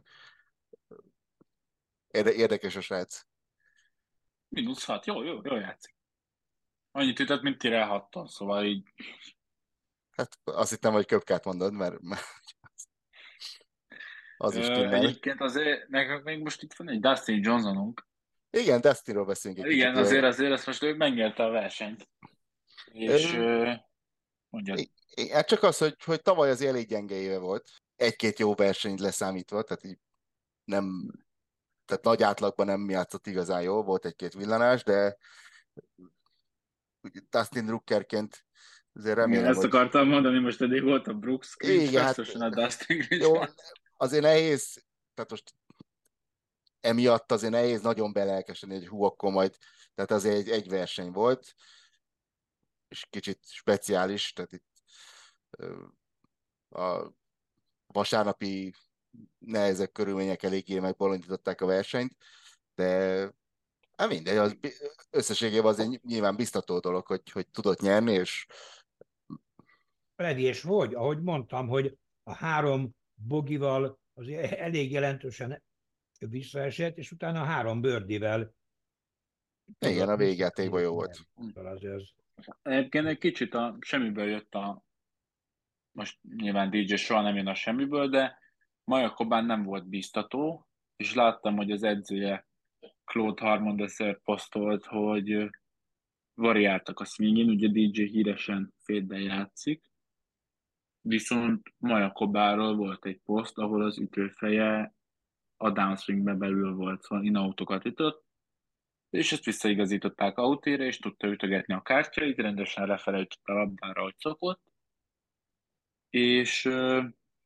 Érde, érdekes a srác. Minusz hat, jó, jó, jó játszik. Annyit ütött, mint Tyrell Hatton, szóval így... Hát azt hittem, hogy Köpkát mondod, mert, mert az is Ö, timmel. egyébként azért, nekünk még most itt van egy Dustin Johnsonunk. Igen, Destinyről beszélünk egy Igen, kicsit. azért azért ezt most ő megnyerte a versenyt. És Ö, ö, mondjad, I- I- Hát csak az, hogy, hogy tavaly az elég gyenge éve volt. Egy-két jó versenyt leszámítva, tehát így nem, tehát nagy átlagban nem játszott igazán jól, volt egy-két villanás, de úgy Dustin Druckerként azért igen, remélem, ezt hogy akartam mondani, most eddig volt a Brooks igen, screenshot, hát most jön a Dustin jó, screenshot. azért nehéz, tehát most emiatt azért nehéz nagyon belelkesedni, hogy hú, akkor majd, tehát azért egy, egy verseny volt, és kicsit speciális, tehát itt ö, a vasárnapi nehezebb körülmények eléggé megbolondították a versenyt, de hát mindegy, az bi- összességében azért nyilván biztató dolog, hogy, hogy tudott nyerni, és Freddy, és hogy, ahogy mondtam, hogy a három bogival az elég jelentősen visszaesett, és utána a három bőrdivel igen, tudott a végjátékban visszatérni. jó volt. Szóval az, az, Egyébként egy kicsit a semmiből jött a, most nyilván dé dzsé soha nem jön a semmiből, de Maja Kobán nem volt biztató, és láttam, hogy az edzője Claude Harmon-Dessert posztolt, hogy variáltak a swingin, ugye dé dzsé híresen fade játszik, viszont Maja Kobáról volt egy poszt, ahol az ütőfeje a downswingbe belül volt, szóval in-autokat ütött, és ezt visszaigazították outére, és tudta ütögetni a kártyait, rendesen lefelejtett a labdára, ahogy szokott, és ö,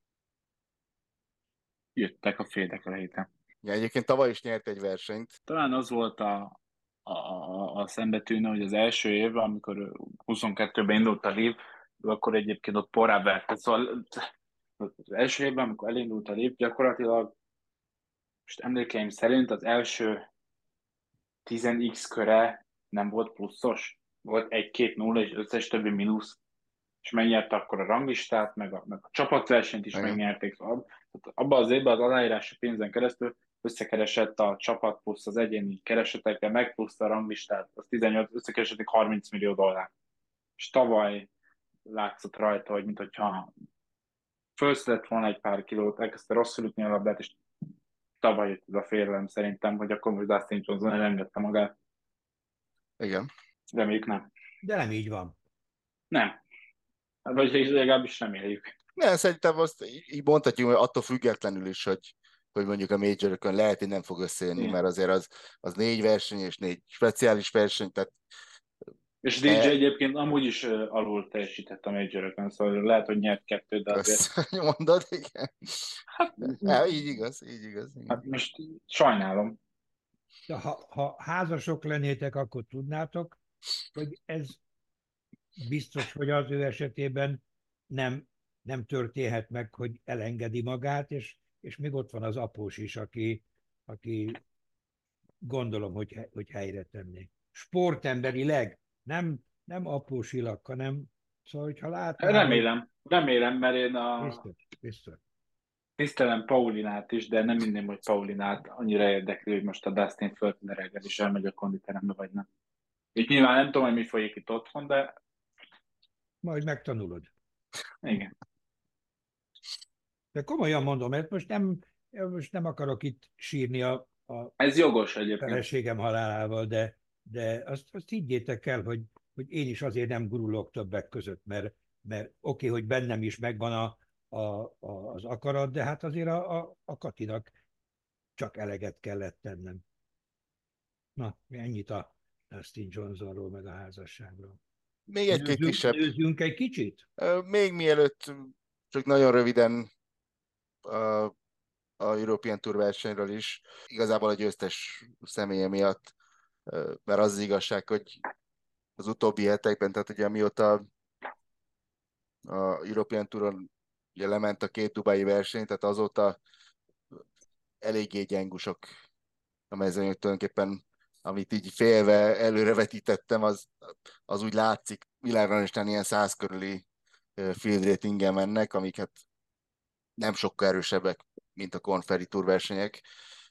jöttek a fédek a héten. Ja, egyébként tavaly is nyert egy versenyt. Talán az volt a, a, a, a szembetűnő, hogy az első évben, amikor huszonkettőben indult a Liv, ő akkor egyébként ott porrá verte. Szóval az első évben, amikor elindult a Liv, gyakorlatilag most emlékeim szerint az első tíz x köre nem volt pluszos. Volt egy-két nulla, és összes többi mínusz. És megnyerte akkor a ranglistát, meg a, meg a csapatversenyt is Igen. megnyerték. Szóval abban az évben az aláírási pénzen keresztül összekeresett a csapat plusz az egyéni keresetekkel, meg plusz a ranglistát, az tizennyolc, összekeresették harminc millió dollár. És tavaly látszott rajta, hogy mintha felszedett volna egy pár kilót, elkezdte rosszul ütni a labdát, és tavaly jött ez a félelem szerintem, hogy akkor most Dustin Johnson elengedte magát. Igen. Reméljük nem. de nem így van. Nem. Vagy legalábbis reméljük. Ne, szerintem azt í- így mondhatjuk, hogy attól függetlenül is, hogy, hogy mondjuk a majorokon lehet, hogy nem fog összejönni, Igen. mert azért az, az négy verseny és négy speciális verseny, tehát És dé dzsé e, egyébként amúgy is uh, alul teljesített a majorokon, szóval lehet, hogy nyert kettőt, de azért össze mondod, igen. hát, Ja, így igaz, így igaz. hát Igen. most sajnálom. De ha, ha házasok lennétek, akkor tudnátok, hogy ez biztos, hogy az ő esetében nem, nem történhet meg, hogy elengedi magát, és, és még ott van az após is, aki, aki gondolom, hogy, he- hogy helyre tenné. Sportemberileg, nem, nem apósilag, hanem szóval, hogyha látná, hogy Remélem, remélem, mert én a biztos, biztos. tisztelem Paulinát is, de nem minden, hogy Paulinát annyira érdekli, hogy most a Dustin Földne reggel is elmegy a konditerembe, vagy nem. Itt nyilván nem tudom, hogy mi folyik itt otthon, de Majd megtanulod. igen. De komolyan mondom, mert most nem, most nem akarok itt sírni a, a Ez jogos egyébként. feleségem halálával, de, de azt, azt higgyétek el, hogy, hogy én is azért nem gurulok többek között, mert, mert oké, okay, hogy bennem is megvan a, a, a, az akarat, de hát azért a, a, a Katinak csak eleget kellett tennem. Na, ennyit a Dustin Johnsonról, meg a házasságról. Még egy-két Nőzzünk, kisebb, nőzzünk egy kicsit? ö, még mielőtt csak nagyon röviden a, a European Tour versenyről is, igazából a győztes személye miatt, ö, mert az az igazság, hogy az utóbbi hetekben, tehát ugye mióta a European Touron ugye lement a két dubai verseny, tehát azóta eléggé gyengusok a mezőny, hogy tulajdonképpen amit így félve előrevetítettem, az, az úgy látszik. Világranglistán ilyen száz körüli field ratingel mennek, amik hát nem sokkal erősebbek, mint a Corn Tour versenyek.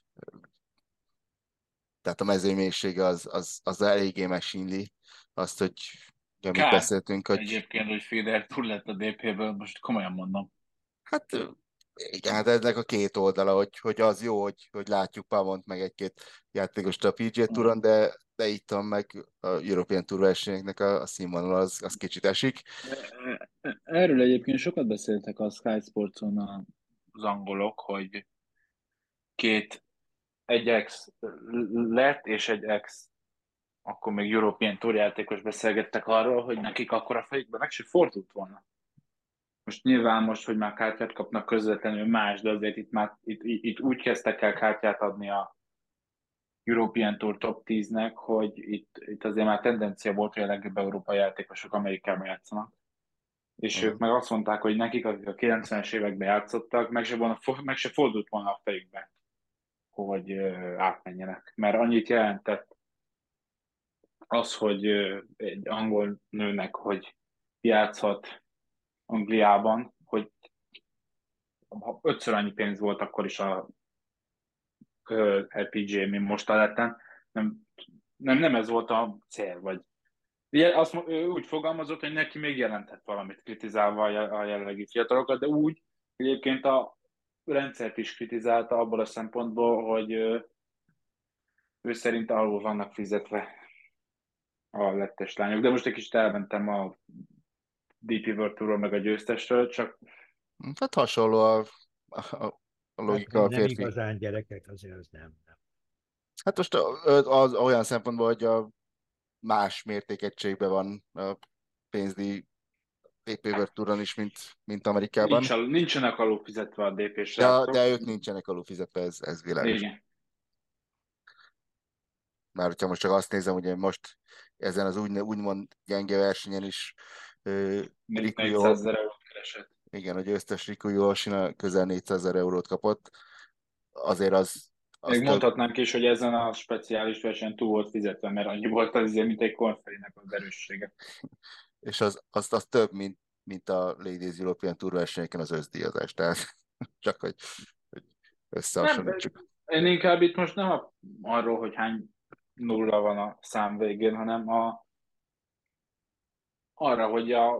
Tehát a mezőny mélysége az, az, az eléggé megsínli azt, hogy amit Kár beszéltünk, hogy egyébként, hogy Federer túl lett a dé pé-ből, most komolyan mondom. hát igen, hát ennek a két oldala, hogy, hogy az jó, hogy, hogy látjuk Pavont meg egy-két játékost a pé gé Touron, de, de itt van meg a European Tour versenyeknek a, a színvonal az, az kicsit esik. Erről egyébként sokat beszéltek a Sky Sportson az angolok, hogy két, egy ex lett, és egy ex, akkor még European Tour játékos beszélgettek arról, hogy nekik akkor a fejükben meg se fordult volna. Most nyilván most, hogy már kártyát kapnak közvetlenül más, de azért itt már itt, itt, itt úgy kezdtek el kártyát adni a European Tour top tíznek, hogy itt, itt azért már tendencia volt, hogy a legjobb európai játékosok Amerikában játszanak. És ők Mhm. meg azt mondták, hogy nekik, akik a kilencvenes években játszottak, meg se, volna, meg se fordult volna a fejükbe, hogy ö, átmenjenek. Mert annyit jelentett az, hogy ö, egy angol nőnek, hogy játszhat Angliában, hogy ha ötször annyi pénz volt akkor is a el pé gé, mint most a leten, nem, nem, nem ez volt a cél, vagy ugye azt, ő úgy fogalmazott, hogy neki még jelentett valamit kritizálva a jelenlegi fiatalokat, de úgy egyébként a rendszert is kritizálta abból a szempontból, hogy ő szerint alul vannak fizetve a lettes lányok. De most egy kicsit elmentem a dé pé World Tourról meg a győztesről, csak Hát hasonló a, a, a Hát logika nem, a nem férfi. igazán gyerekek, azért az nem. nem. Hát most az, az olyan szempontból, hogy a más mértékegységben van a pénzdíj dé pé World Touron is, mint, mint nincs, Amerikában. al- nincsenek alul fizetve a dé pé De, srácok. de ők nincsenek alulfizetve, ez, ez világos. Igen. Már hogyha most csak azt nézem, hogy most ezen az úgy, úgymond gyenge versenyen is uh, Még Riku Jó, négyszázezer eurót keresett. igen, a győztes Riku Jósina közel négyszázezer eurót kapott. Azért az, az Még több, mondhatnánk is, hogy ezen a speciális versenyen túl volt fizetve, mert annyi volt az izé, mint egy konferinek az erőssége. és az, az, az több, mint, mint a Ladies European Tour versenyeken az összdíjazás. Tehát csak, hogy, hogy Nem, összehasonlítsuk. én inkább itt most nem a, arról, hogy hány nulla van a szám végén, hanem a, arra, hogy a,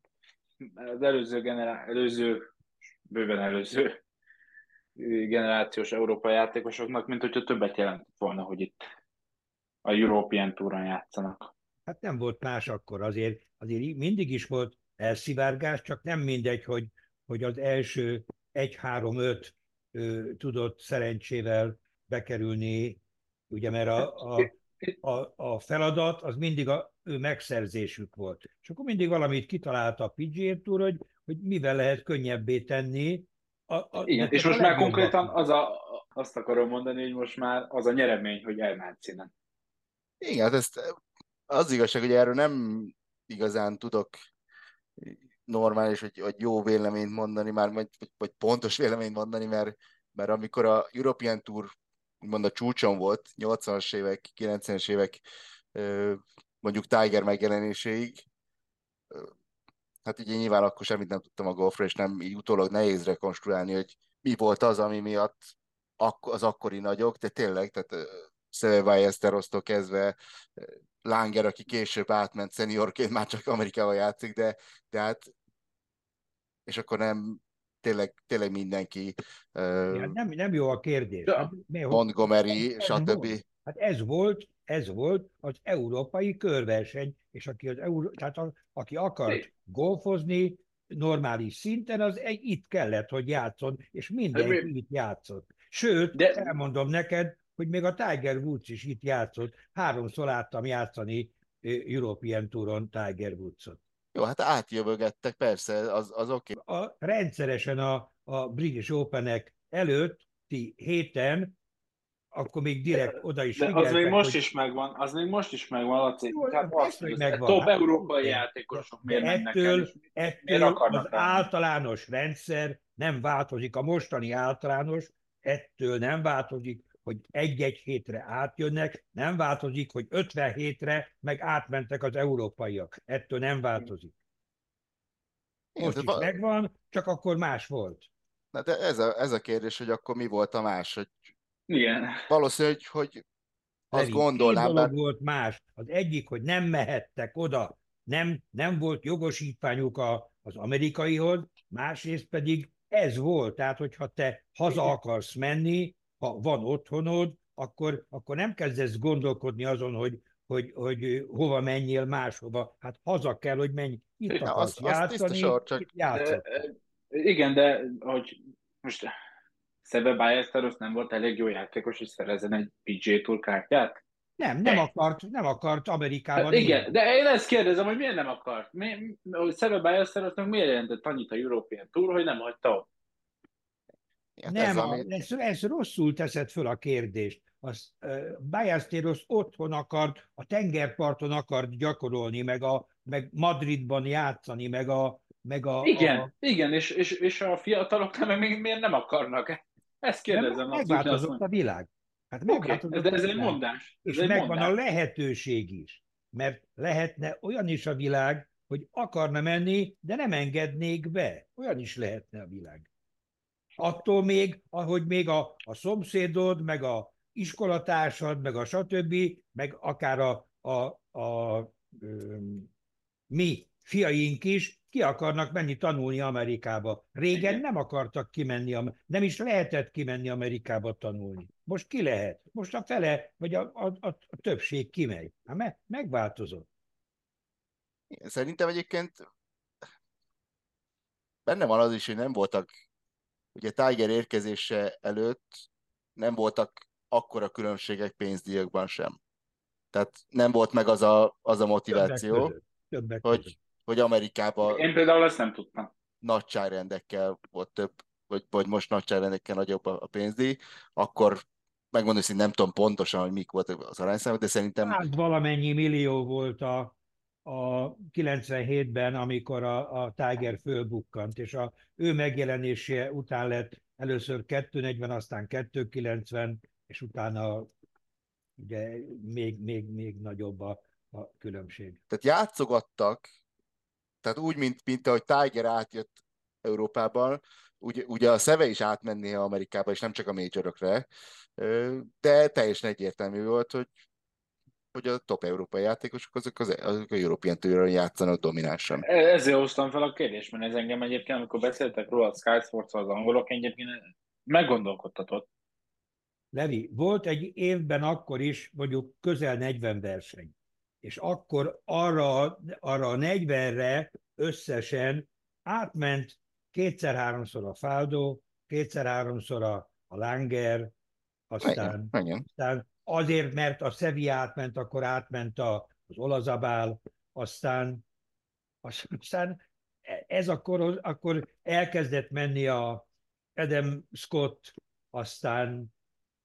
az előző, generá- előző, bőven előző generációs európai játékosoknak, mint hogyha többet jelentett volna, hogy itt a European Touron játszanak. Hát nem volt más akkor, azért, azért mindig is volt elszivárgás, csak nem mindegy, hogy, hogy az első egy-három-öt tudott szerencsével bekerülni, ugye, mert a, a, a, a feladat az mindig a ő megszerzésük volt. És akkor mindig valamit kitalálta a pé gé á Tour, hogy, hogy mivel lehet könnyebbé tenni, a, a, de Igen, és csak a most már konkrétan legjobbaknak. az a, azt akarom mondani, hogy most már az a nyeremény, hogy elmehetsz innen. Igen, hát ezt, az igazság, hogy erről nem igazán tudok normális, vagy, vagy jó véleményt mondani, már vagy, vagy pontos véleményt mondani, mert, mert amikor a European Tour úgymond a csúcson volt, nyolcvanas évek, kilencvenes évek, mondjuk Tiger megjelenéséig, hát ugye nyilván akkor semmit nem tudtam a golfra, és nem így utólag nehéz rekonstruálni, hogy mi volt az, ami miatt az akkori nagyok, de tényleg, tehát Seve Ballesterosztól kezdve Langer, aki később átment szeniorként, már csak Amerikával játszik, de, de hát, és akkor nem, tényleg, tényleg mindenki, Ja, uh, nem, nem jó a kérdés. Hát, Ja, mi, hogy ez, Montgomery, ez stb. volt. Hát ez volt, ez volt az európai körverseny, és aki, az Euró, tehát a, aki akart golfozni normális szinten, az egy, itt kellett, hogy játszon, és mindenki itt játszott. Sőt, de, elmondom neked, hogy még a Tiger Woods is itt játszott. Háromszor láttam játszani European Touron Tiger Woodsot. Jó, hát átjövögettek, persze, az, az oké. Okay. A, rendszeresen a, a British Openek előtti héten, akkor még direkt oda is de az még figyeltek, most hogy is megvan, az még most is megvan, Laci. jó, Inkább az, persze, hogy hogy az megvan, top hát európai igen, de, játékosok de miért mennek el, és ettől, miért ettől az akarnak elmenni. általános rendszer nem változik, a mostani általános ettől nem változik, hogy egy-egy hétre átjönnek, nem változik, hogy ötven hétre meg átmentek az európaiak. Ettől nem változik. Igen, Most tehát is va- megvan, csak akkor más volt. na de ez a, ez a kérdés, hogy akkor mi volt a más, hogy Igen. valószínű, hogy, hogy azt Levi, két gondolnám, dolog bár volt más. Az egyik, hogy nem mehettek oda, nem, nem volt jogosítványuk a, az amerikaihoz, másrészt pedig ez volt. Tehát, hogyha te haza akarsz menni, ha van otthonod, akkor, akkor nem kezdesz gondolkodni azon, hogy, hogy, hogy hova menjél máshova. Hát haza kell, hogy menj. Itt igen, az, akarsz az tiszta játszani, sor, csak itt De, játszottál. igen, de hogy most Seve Ballesteros nem volt elég jó játékos, hogy szerezzen egy pé gé Tour kártyát? Nem, nem De. akart, nem akart Hát Amerikában igen, élni. de én ezt kérdezem, hogy miért nem akart? Mi, hogy Seve Ballesterosnak miért jelentett annyit a European Tour, hogy nem hagyta ott? hát ez, Nem, a, ami ez, ez rosszul teszed föl a kérdést. Az uh, Ballesteros otthon akart, a tengerparton akart gyakorolni, meg, a, meg Madridban játszani, meg a, meg a, a Igen, igen, és, és, és a fiatalok meg még miért nem akarnak? Ezt de me- kérdezem, azt úgy azt megváltozott a mondja. világ. Hát Oké, okay, megváltozott de a ez egy világ. mondás. Ez És egy megvan a mondás. lehetőség is. Mert lehetne olyan is a világ, hogy akarna menni, de nem engednék be. Olyan is lehetne a világ. Attól még, ahogy még a, a szomszédod, meg a iskolatársad, meg a stb., meg akár a, a, a ö, mi fiaink is ki akarnak menni tanulni Amerikába. Régen Igen. nem akartak kimenni, nem is lehetett kimenni Amerikába tanulni. Most ki lehet. Most a fele, vagy a, a, a, a többség kimegy. Hát me, megváltozott. szerintem egyébként benne van az is, hogy nem voltak, ugye Tiger érkezése előtt nem voltak akkora különbségek pénzdíjakban sem. Tehát nem volt meg az a, az a Többek motiváció, között. Többek között. hogy, hogy Amerikában Én például ezt nem tudtam. nagyságrendekkel volt több, vagy, vagy most nagyságrendekkel nagyobb a, a pénzdíj, akkor megmondom, hogy nem tudom pontosan, hogy mik voltak az arányszámok, de szerintem Hát valamennyi millió volt a, a kilencvenhétben, amikor a, a Tiger fölbukkant, és a ő megjelenése után lett először kettőszáznegyven, aztán kétszázkilencven, és utána ugye még, még, még nagyobb a, a különbség. tehát játszogattak, tehát úgy, mint, mint ahogy Tiger átjött Európában, ugye, ugye a Szeve is átmenné Amerikába, és nem csak a majorokra, de teljesen egyértelmű volt, hogy, hogy a top európai játékosok azok, az, azok a European Touron játszanak dominánsan. E- Ezért hoztam fel a kérdést, mert ez engem egyébként, amikor beszéltek róla a Sky sports az angolok, egyébként meggondolkodtatott. Levi, volt egy évben akkor is mondjuk közel negyven verseny, és akkor arra, arra a negyvenre összesen átment kétszer-háromszor a Faldo, kétszer-háromszor a, a Langer, Igen, aztán, igen. aztán azért, mert a Sevilla átment, akkor átment a, az Olazabal, aztán, aztán ez akkor, akkor elkezdett menni a Adam Scott, aztán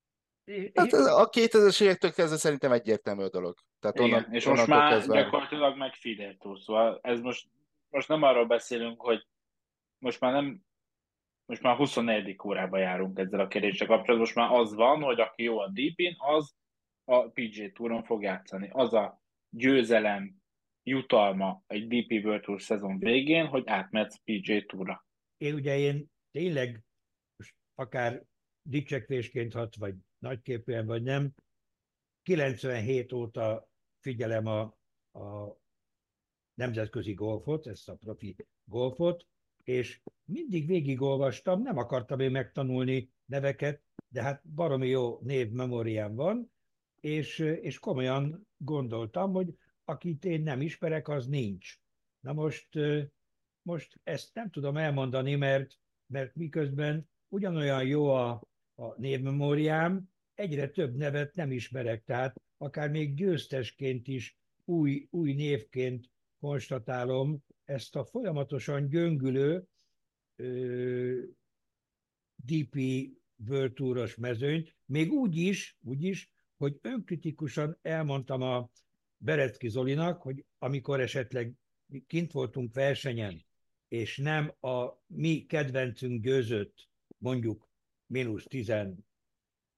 Hát ez a kétezres évektől kezdve szerintem egyértelmű a dolog. Tehát onnan, Igen, és most onnantól már kezdve, gyakorlatilag meg Fidel túl, szóval ez most, most nem arról beszélünk, hogy most már nem, most már huszonnegyedik órába járunk ezzel a kérdéssel kapcsolatban, most már az van, hogy aki jó a dé pén, az a pé gé Touron fog játszani. Az a győzelem, jutalma egy dé pé World Tour szezon végén, hogy átmehetsz pé gé Tourra. én ugye én tényleg most akár dicsekvésként hat, vagy nagyképűen, vagy nem, kilencvenhét óta figyelem a, a nemzetközi golfot, ezt a profi golfot, és mindig végigolvastam, nem akartam én megtanulni neveket, de hát baromi jó név memóriám van, és, és komolyan gondoltam, hogy akit én nem ismerek, az nincs. Na most, most ezt nem tudom elmondani, mert, mert miközben ugyanolyan jó a, a névmemóriám, egyre több nevet nem ismerek, tehát akár még győztesként is új, új névként konstatálom ezt a folyamatosan gyöngülő ö, dé pé World Touros mezőnyt, még úgy is, úgy is, hogy önkritikusan elmondtam a Berecki Zolinak, hogy amikor esetleg kint voltunk versenyen, és nem a mi kedvencünk győzött, mondjuk mínusz tíz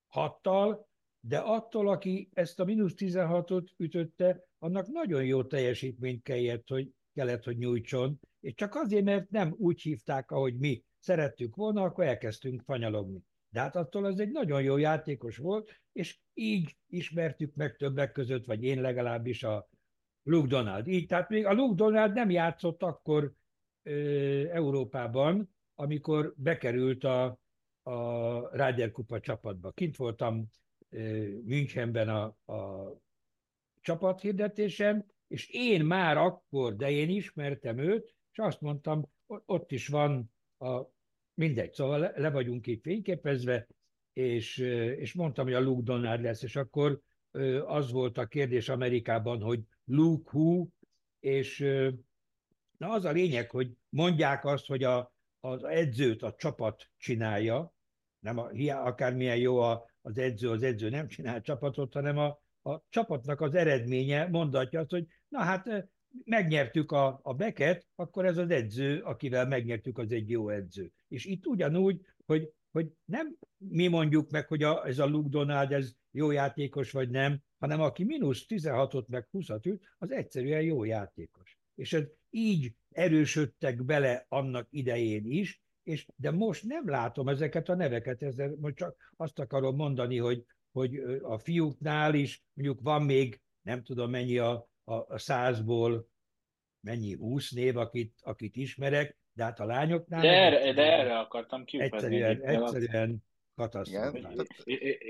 hattal, de attól, aki ezt a mínusz tizenhatot ütötte, annak nagyon jó teljesítményt kellett, hogy, kellett, hogy nyújtson, és csak azért, mert nem úgy hívták, ahogy mi szerettük volna, akkor elkezdtünk fanyalogni. De hát attól az egy nagyon jó játékos volt, és így ismertük meg többek között, vagy én legalábbis a Luke Donald. Így, tehát még a Luke Donald nem játszott akkor ö, Európában, amikor bekerült a, a Ryder Kupa csapatba. Kint voltam ö, Münchenben a, a csapathirdetésen, és én már akkor, de én ismertem őt, és azt mondtam, ott is van a, mindegy, szóval le, le vagyunk itt fényképezve, és, és mondtam, hogy a Luke Donald lesz, és akkor az volt a kérdés Amerikában, hogy Luke who, és na az a lényeg, hogy mondják azt, hogy a, az edzőt a csapat csinálja, nem a, akármilyen jó a, az edző, az edző nem csinál csapatot, hanem a, a csapatnak az eredménye mondatja azt, hogy na hát megnyertük a, a beket, akkor ez az edző, akivel megnyertük, az egy jó edző. És itt ugyanúgy, hogy, hogy nem mi mondjuk meg, hogy a, ez a Luke Donald, ez jó játékos vagy nem, hanem aki mínusz tizenhatot meg húszat üt, az egyszerűen jó játékos. És ez így erősödtek bele annak idején is, és, de most nem látom ezeket a neveket, ezzel most csak azt akarom mondani, hogy, hogy a fiúknál is mondjuk van még, nem tudom mennyi a, a, a százból, mennyi húsz név, akit, akit ismerek, de hát a lányoknál De meg erre, de egyszerűen, erre akartam kiutatni egyszerűen, egyébként. Az, egyszerűen Igen, katasztrofális. tehát,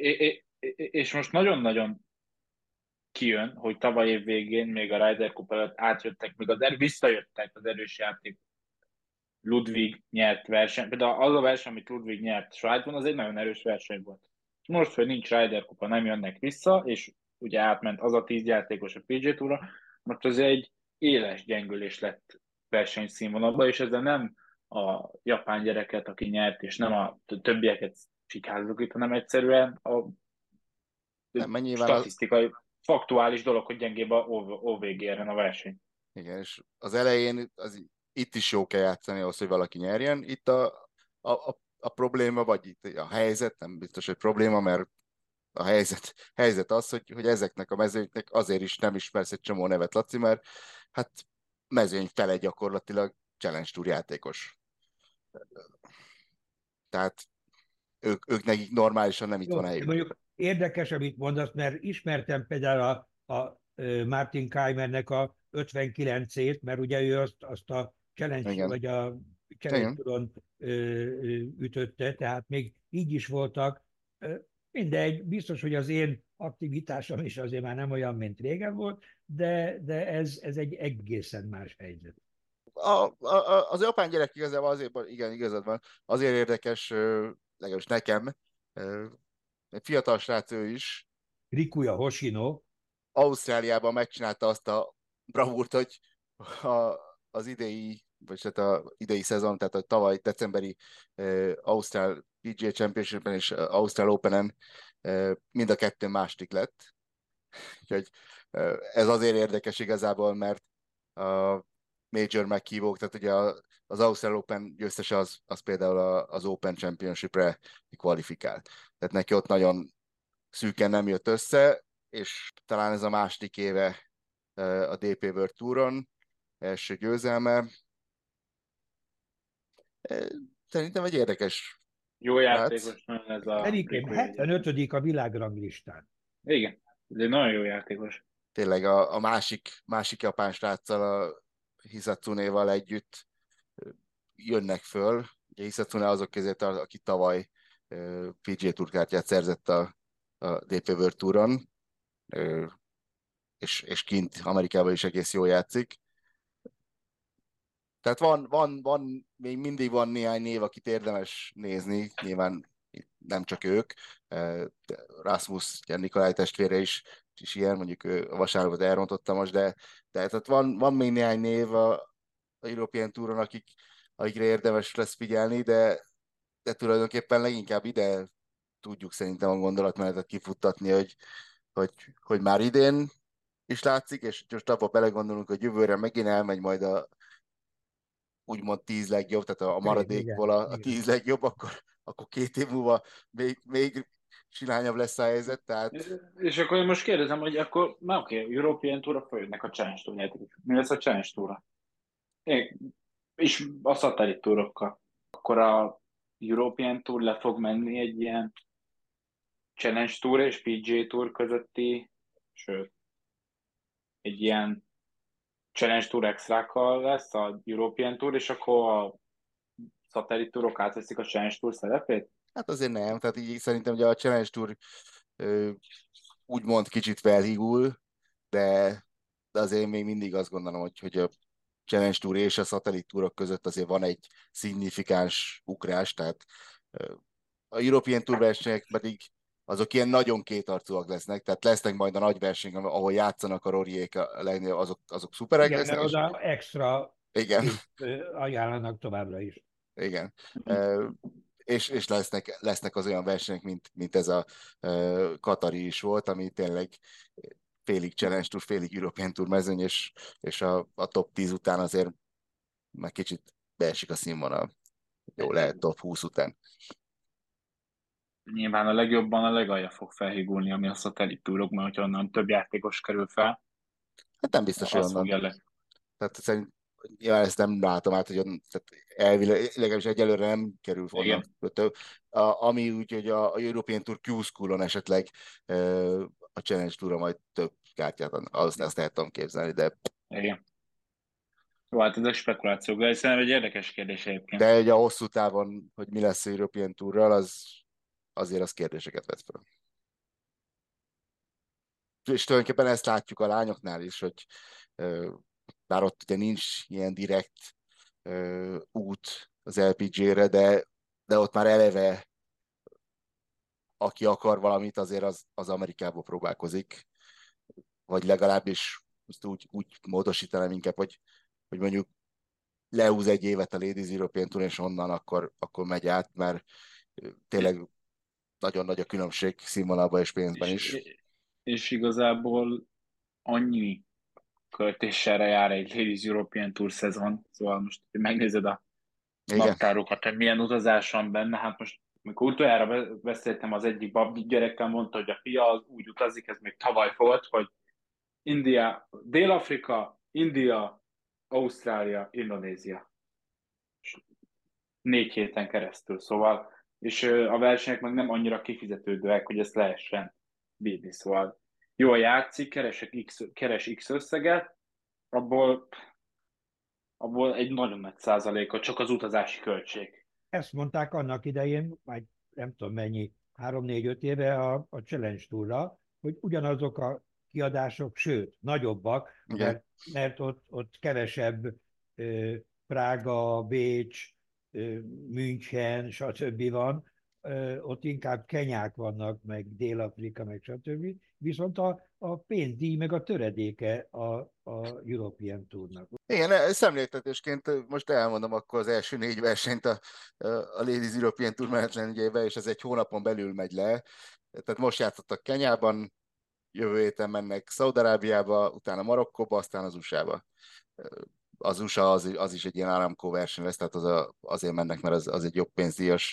és most nagyon-nagyon kijön, hogy tavaly év végén még a Ryder Cup előtt átjöttek, még az er, visszajöttek az erős játék. Ludwig nyert verseny, például az a verseny, amit Ludwig nyert Svájcban, az egy nagyon erős verseny volt. És most, hogy nincs Ryder Cup, nem jönnek vissza, és ugye átment az a tíz játékos a pé gé Tourra, most az egy éles gyengülés lett versenyszínvonalban, és ezzel nem a japán gyereket, aki nyert, és nem a többieket fikázzuk itt, hanem egyszerűen a nem, mert nyilván az, statisztikai, faktuális dolog, hogy gyengébb a o vé gé-en a verseny. igen, és az elején az, itt is jó kell játszani ahhoz, hogy valaki nyerjen. Itt a, a, a, a probléma, vagy itt a helyzet, nem biztos, hogy probléma, mert a helyzet, helyzet az, hogy, hogy ezeknek a mezőnynek azért is nem ismersz egy csomó nevet, Laci, mert hát mezőny fele gyakorlatilag Challenge Tour játékos. Tehát ők, ők nekik normálisan nem itt Jó, van a helyük. mondjuk érdekes, amit mondasz, mert ismertem például a, a Martin Keimernek a ötvenkilencét, mert ugye ő azt, azt a challenge, Igen. vagy a challenge Touron ütötte, tehát még így is voltak. Mindegy, biztos, hogy az én aktivitásom is azért már nem olyan, mint régen volt, de, de ez, ez egy egészen más helyzet. A, a, az japán gyerek igazából azért, igen, igazad van, azért érdekes, legalábbis nekem, egy fiatal srác ő is. Rikuya Hoshino. Ausztráliában megcsinálta azt a bravúrt, hogy a, az idei, vagy hát a idei szezon, tehát a tavaly decemberi uh, Ausztrál pé gé á Championship-en és uh, Ausztrál Open-en uh, mind a kettő második lett. Úgyhogy uh, ez azért érdekes igazából, mert a major meghívók, tehát ugye az Ausztrál Open győztese az, az például az Open Championship-re kvalifikált. Tehát neki ott nagyon szűken nem jött össze, és talán ez a második éve a dé pé World Touron, első győzelme. Szerintem egy érdekes Jó játékos nagyon ez a... Szerintem hetvenötödik a világranglistán. Igen, ez egy nagyon jó játékos. Tényleg a, a másik, másik japán sráccal, a Hisatsunéval együtt jönnek föl. Ugye Hisatsune azok közé, aki tavaly pé gé Tour kártyát szerzett a, a dé pé World Touron, és, és kint Amerikában is egész jól játszik. Tehát van, van, van, még mindig van néhány név, akit érdemes nézni, nyilván nem csak ők. Rasmus, Nikolaj testvére is, is ilyen, mondjuk a vasárnapot elrontotta most, de, de tehát van, van még néhány név a, a European Touron, akik, akikre érdemes lesz figyelni, de, de tulajdonképpen leginkább ide tudjuk szerintem a gondolatmenetet kifuttatni, hogy, hogy, hogy már idén is látszik, és most abba belegondolunk, hogy jövőre megint elmegy majd a úgymond tíz legjobb, tehát a maradékból a, a tíz legjobb, akkor, akkor két év múlva még, még silányabb lesz a helyzet, tehát... És akkor én most kérdezem, hogy akkor, na oké, okay, European Tour-ra följönnek a Challenge Tour játékok. Mi lesz a Challenge Tour-ra? Én, és a Satellite Tour-okkal. Akkor a European Tour le fog menni egy ilyen Challenge Tour és pé gé á Tour közötti, sőt, egy ilyen Challenge Tour extrákkal lesz a European Tour, és akkor a Satellite Tourok átveszik a Challenge Tour szerepét? Hát azért nem, tehát így szerintem ugye a Challenge Tour ö, úgymond kicsit felhígul, de, de azért még mindig azt gondolom, hogy, hogy a Challenge Tour és a Satellite Tourok között azért van egy szignifikáns ugrás, tehát ö, a European Tour versenyek pedig azok ilyen nagyon kétarcúak lesznek, tehát lesznek majd a nagy versenyek, ahol játszanak a Roryék, a legnagyobb, azok, azok szuperek Igen, mert lesznek, és oda extra igen, pénzt ö, ajánlanak továbbra is. igen. Ö, és, és lesznek, lesznek az olyan versenyek, mint, mint ez a uh, Katari is volt, ami tényleg félig Challenge Tour, félig European Tour mezőny, és, és a, a top tíz után azért már kicsit beesik a színvonal. Jó, lehet top húsz után. Nyilván a legjobban a legalja fog felhígulni, ami a Satellite Tourok, mert hogyha onnan több játékos kerül fel, Hát nem biztos, hogy az onnan. fogja le. Tehát szerint, ja, ezt nem látom át, hogy on, tehát elvileg, legalábbis egyelőre nem kerül onnan. A, ami úgy, hogy a, a European Tour Q Schoolon esetleg uh, a Challenge Tourra majd több kártyát, azt, azt el tudom képzelni, de Igen. Jó, hát ezek spekulációk, de szerintem egy érdekes kérdés egyébként. de ugye a hosszú távon, hogy mi lesz a European Tourral, az azért az kérdéseket vet fel. És tulajdonképpen ezt látjuk a lányoknál is, hogy uh, bár ott ugye nincs ilyen direkt uh, út az el pé gé-re, de, de ott már eleve aki akar valamit, azért az, az Amerikából próbálkozik, vagy legalábbis ezt úgy, úgy módosítanám inkább, hogy, hogy mondjuk lehúz egy évet a Ladies European Tour, és onnan akkor, akkor megy át, mert tényleg nagyon nagy a különbség színvonalban és pénzben És, is. és igazából annyi költéssel jár egy Ladies European Tour szezon, szóval most hogy megnézed a Igen, naptárokat, hogy milyen utazás van benne, hát most amikor utoljára beszéltem az egyik babdi gyerekkel, mondta, hogy a fia az úgy utazik, ez még tavaly volt, hogy India, Dél-Afrika, India, Ausztrália, Indonézia. Négy héten keresztül, szóval, és a versenyek meg nem annyira kifizetődőek, hogy ezt lehessen bírni, szóval jól játszik, keresek X, keres X összeget, abból, abból egy nagyon nagy százaléka csak az utazási költség. Ezt mondták annak idején, majd nem tudom mennyi, három-négy-öt éve a, a Challenge Tourra, hogy ugyanazok a kiadások, sőt, nagyobbak, igen. mert, mert ott, ott kevesebb ö, Prága, Bécs, ö, München, stb. Van, ö, ott inkább kenyák vannak, meg Dél-Afrika, meg stb. Viszont a, a pénzdíj, meg a töredéke a, a European Tournak. Igen, szemléltetésként most elmondom akkor az első négy versenyt a, a Ladies European Tour menetrenedjébe, és ez egy hónapon belül megy le. Tehát most játszottak Kenyában, jövő héten mennek Szaudarábiába, utána Marokkóba, aztán az u es á-ba. Az u es á az, az is egy ilyen Aramco verseny lesz, tehát az a, azért mennek, mert az, az egy jobb pénzdíjas,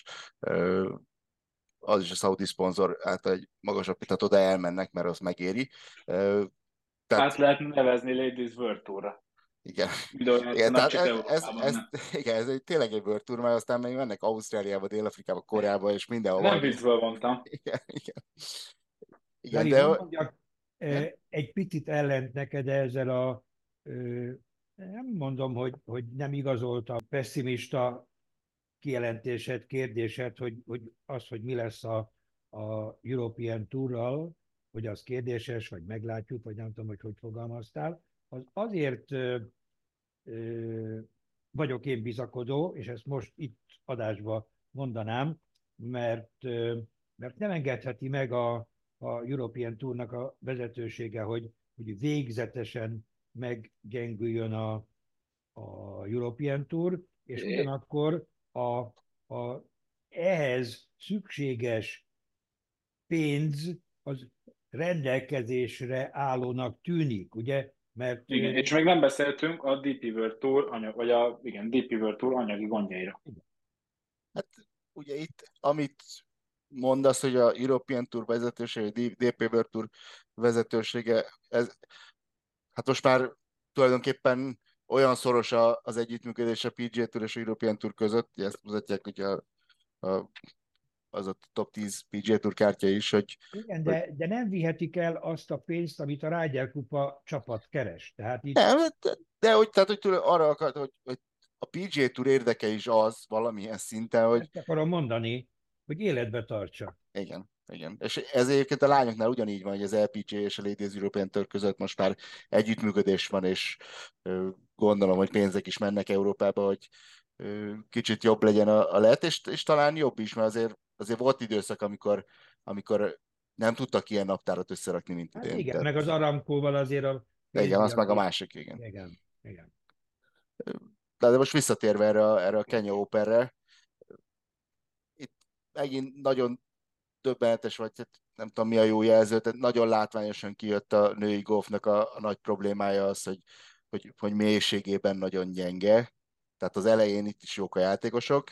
az is a szaudi szponzor által egy magasabb, tehát oda elmennek, mert az megéri. Tehát, Át lehetne nevezni Ladies World Tour-ra. igen. Igen, Igen, tehát csak ez, ez, Európában, ez, nem. igen, ez egy, tényleg egy World Tour, mert aztán még mennek Ausztráliába, Dél-Afrikába, Koreába, és mindenhova. Nem viccből mondtam. Igen, igen. Igen, Dani, de... nem mondjak Igen? egy picit ellent neked ezzel a, nem mondom, hogy, hogy nem igazolt a pessimista kijelentésed, kérdésed, hogy, hogy az, hogy mi lesz a, a European Tourral, hogy az kérdéses, vagy meglátjuk, vagy nem tudom, hogy hogy fogalmaztál, az azért ö, ö, vagyok én bizakodó, és ezt most itt adásba mondanám, mert, ö, mert nem engedheti meg a, a European Tournak a vezetősége, hogy, hogy végzetesen meggyengüljön a, a European Tour, és ugyanakkor a, a ehhez szükséges pénz az rendelkezésre állónak tűnik, ugye? Mert Igen, és még nem beszéltünk a dé pé World Tour, anyag, vagy a igen, dé pé World Tour anyagi gondjaira. Hát ugye itt, amit mondasz, hogy a European Tour vezetősége, a dé pé World Tour vezetősége, ez, hát most már tulajdonképpen olyan szoros a, az együttműködés a pé gé Tour és a European Tour között, ugye ezt mutatják, hogy a, a, az a top tíz pé gé Tour kártya is, hogy, Igen, hogy de, de nem vihetik el azt a pénzt, amit a Ryder Kupa csapat keres. Tehát itt nem, de, de hogy, tehát, hogy tőle arra akart, hogy, hogy a pé gé Tour érdeke is az valamilyen szinten, hogy ezt akarom mondani, hogy életbe tartsa. igen, igen. És ez egyébként a lányoknál ugyanígy van, hogy az el pé gé és a Ladies European Tour között most már együttműködés van, és ö, gondolom, hogy pénzek is mennek Európába, hogy ö, kicsit jobb legyen a, a lett, és, és talán jobb is, mert azért, azért volt időszak, amikor, amikor nem tudtak ilyen naptárat összerakni, mint Hát idén. igen, Tehát, meg az Aramkóval azért a igen, az meg a pénzpiaci. másik, igen. Igen, igen. De, de most visszatérve erre a, erre a Kenya Openre, itt megint nagyon döbbenetes, vagy hát nem tudom mi a jó jelző, tehát nagyon látványosan kijött a női golfnak a, a nagy problémája az, hogy, hogy, hogy mélységében nagyon gyenge. Tehát az elején itt is jók a játékosok,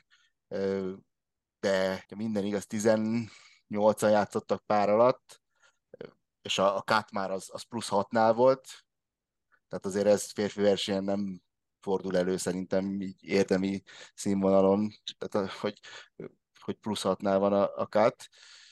de minden igaz, tizennyolcan játszottak pár alatt, és a, a cut már az, az plusz hatnál volt, tehát azért ez férfi versenyen nem fordul elő szerintem így érdemi színvonalon, tehát hogy, hogy plusz hatnál van a, a cut,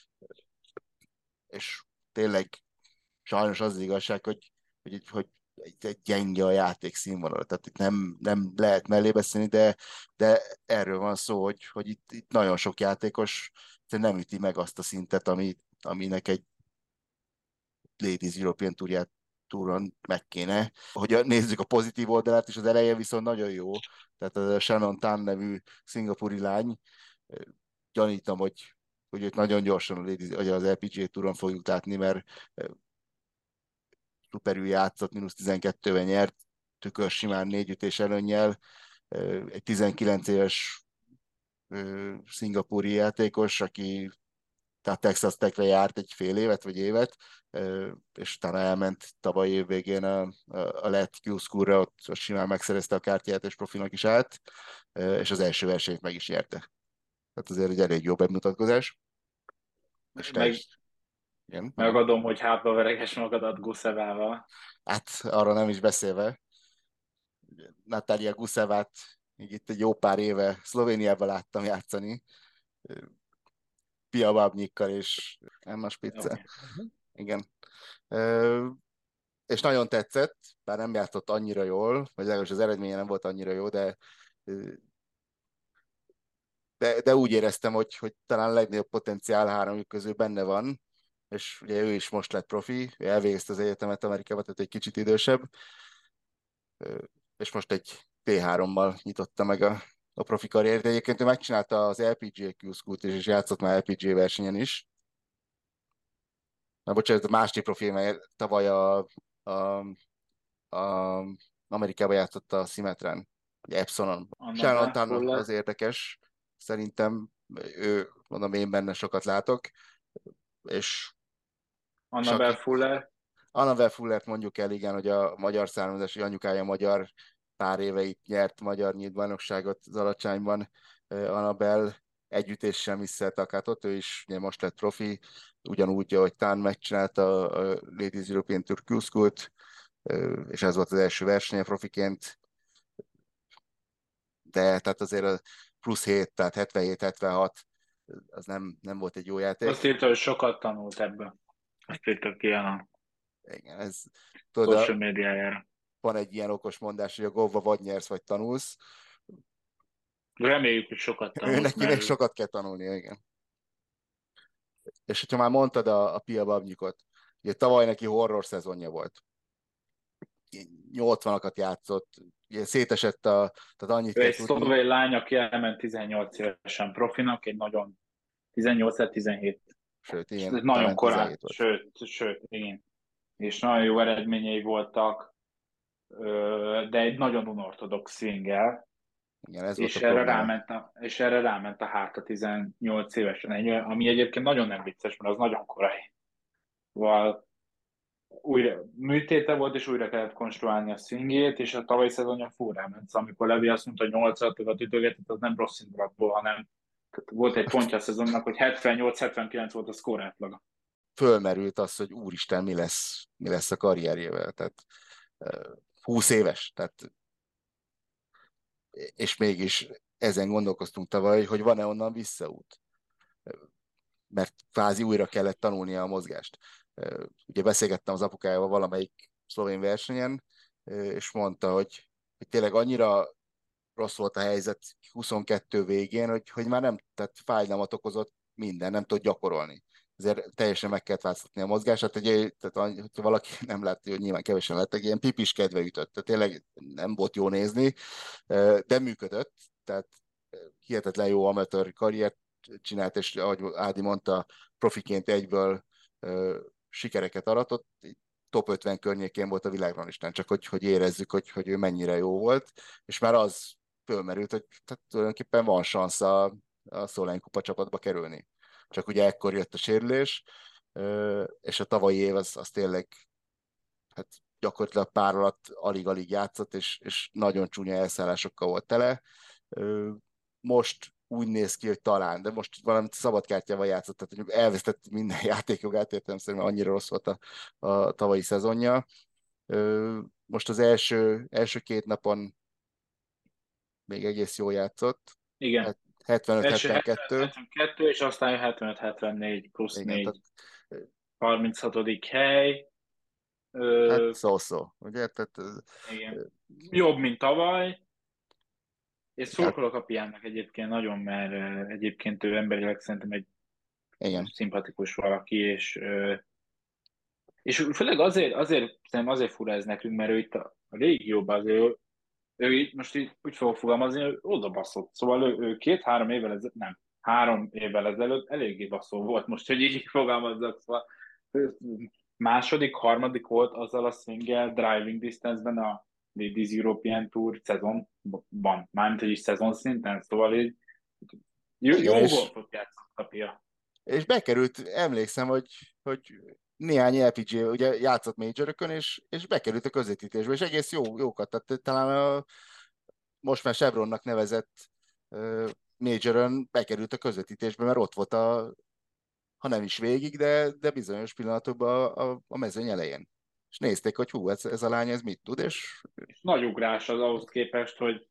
és tényleg sajnos az, az igazság, hogy, hogy, hogy egy gyenge a játék színvonal, tehát itt nem, nem lehet mellé beszélni, de, de erről van szó, hogy, hogy itt, itt nagyon sok játékos nem üti meg azt a szintet, ami, aminek egy Ladies European Tourját túron meg kéne. Hogy nézzük a pozitív oldalát, és az eleje viszont nagyon jó. Tehát a Shannon Tan nevű szingapúri lány, gyanítom, hogy, hogy őt nagyon gyorsan a Ladies, vagy az el pé gé túron fogjuk látni, mert szuperül játszott, mínusz tizenkettőben nyert, tükör simán négy ütés előnnyel, egy tizenkilenc éves szingapúri játékos, aki tehát Texas Techre járt egy fél évet vagy évet, és utána elment tavaly év végén a, a, a lett Q School-ra, ott simán megszerezte a kártyát, és profinak is állt, és az első versenyt meg is nyerte. Tehát azért egy elég jó bemutatkozás. És te Meg, is. Igen, megadom, hogy hátba vereges magadat Guszevával. hát arra nem is beszélve, Natalia Gusevát így itt egy jó pár éve Szlovéniában láttam játszani, Pia Babnyikkal és Emma Spitze. Igen. És nagyon tetszett, bár nem játszott annyira jól, vagy legalábbis az eredménye nem volt annyira jó, de de, de úgy éreztem, hogy, hogy talán a legnagyobb potenciál háromjuk közül benne van, és ugye ő is most lett profi, ő elvégezte az egyetemet Amerikában, tehát egy kicsit idősebb, és most egy té hárommal nyitotta meg a, a profi karriert. Egyébként ő megcsinálta az el pé gé Q School-t, és játszott már el pé gé versenyen is. Na bocsánat, a másik profi, mert tavaly a, a, a Amerikában játszott a Symmetrán, ugye Epsonon. Shannon Annabelle Tan Fuller. az érdekes, szerintem ő, mondom, én benne sokat látok, és, és Annabelle aki Fuller. Annabelle Fullert mondjuk el, igen, hogy a magyar származású anyukája magyar, pár éve itt nyert magyar nyílt az Alacsányban. Annabelle együtt sem visszaeltakátott, ő is ugye most lett profi, ugyanúgy, ahogy Tán megcsinálta a Ladies European Tour Q School-t, és ez volt az első versenye profiként, de tehát azért a plusz hét, tehát hetvenhét hetvenhat, az nem, nem volt egy jó játék. Azt írta, hogy sokat tanult ebből. Azt írta ki a Igen, ez, tudod, social a, médiájára. van egy ilyen okos mondás, hogy a golfba vagy nyersz, vagy tanulsz. Reméljük, hogy sokat Ő tanult, neki még mert sokat kell tanulnia, igen. És hogyha már mondtad a, a Pia Babnyikot, ugye tavaly neki horror szezonja volt. nyolcvanakat játszott, ugye szétesett a, tehát annyit ő kell egy tudni, szlovén lány, aki elment tizennyolc évesen profinak, egy nagyon tizennyolc tizenhét. sőt, És igen, ez nagyon talán korán, tizenhét volt. sőt, sőt, igen. És nagyon jó eredményei voltak, de egy nagyon unortodox swinggel, Igen, ez volt a és erre probléma. ráment a, és erre ráment a háta tizennyolc évesen, egy, ami egyébként nagyon nem vicces, mert az nagyon korai. Val újra műtéte volt, és újra kellett konstruálni a swingjét, és a tavalyi szezonja full ráment. Szóval amikor Levi azt mondta, hogy nyolcat a ütögetett, az nem rossz indulatból, hanem Tehát volt egy pontja a szezonnak, hogy hetvennyolc-hetvenkilenc volt a szkór átlaga. Fölmerült az, hogy úristen, mi lesz, mi lesz a karrierjével. Tehát húsz éves, tehát, és mégis ezen gondolkoztunk tavaly, hogy van-e onnan visszaút. Mert kvázi újra kellett tanulnia a mozgást. Ugye beszélgettem az apukájával valamelyik szlovén versenyen, és mondta, hogy, hogy tényleg annyira rossz volt a helyzet huszonkettő végén, hogy, hogy már nem, tehát fájdalmat okozott minden, nem tud gyakorolni. Ezért teljesen meg kellett változtatni a mozgását, ugye, tehát, hogyha valaki nem látja, hogy nyilván kevesen lettek, ilyen pipis kedve ütött, tehát tényleg nem volt jó nézni, de működött, tehát hihetetlen jó amatőr karriert csinált, és ahogy Ádi mondta, profiként egyből sikereket aratott, top ötven környékén volt a világranglistán, csak hogy, hogy érezzük, hogy, hogy ő mennyire jó volt, és már az fölmerült, hogy tehát tulajdonképpen van szansz a, a Szolán kupa csapatba kerülni. Csak ugye ekkor jött a sérülés, és a tavalyi év az, az tényleg hát gyakorlatilag pár alatt alig-alig játszott, és, és nagyon csúnya elszállásokkal volt tele. Most úgy néz ki, hogy talán, de most valamit szabadkártyával játszott, tehát hogy elvesztett minden játékjogát, értelemszerűen annyira rossz volt a, a tavalyi szezonja. Most az első, első két napon még egész jól játszott. Igen. hetvenöt Első hetvenkettő. hetvenkettő, és aztán hetvenöt hetvennégy plusz Igen, négy. tehát, harminchatodik hely. hát Ö, szó-szó, ugye? Tehát, igen. Jobb, mint tavaly. És hát, szurkolok a Piának egyébként nagyon, mert ö, egyébként ő emberileg szerintem egy igen. szimpatikus valaki, és ö, és főleg azért, azért, szerintem azért fura ez nekünk, mert ő itt a, a régióban azért, ő, ő itt most így úgy fogok fogalmazni, hogy oda baszott. Szóval ő, ő két-három évvel ezelőtt, nem, három évvel ezelőtt eléggé baszó volt, most, hogy így fogalmazzak. Szóval ő második, harmadik volt azzal a single driving distance-ben a Ladies European Tour szezonban, mármint, hogy is szezon szinten, szóval így jó, Igen, jó és, golfot játszott a Pia. és bekerült, emlékszem, hogy, hogy néhány el pé gé ugye játszott majorökön, és, és bekerült a közvetítésbe, és egész jó, jókat, tehát talán a most már Chevronnak nevezett uh, majorön bekerült a közvetítésbe, mert ott volt a, ha nem is végig, de, de bizonyos pillanatokban a, a, a mezőny elején. És nézték, hogy hú, ez, ez a lány, ez mit tud, és... És nagy ugrás az ahhoz képest, hogy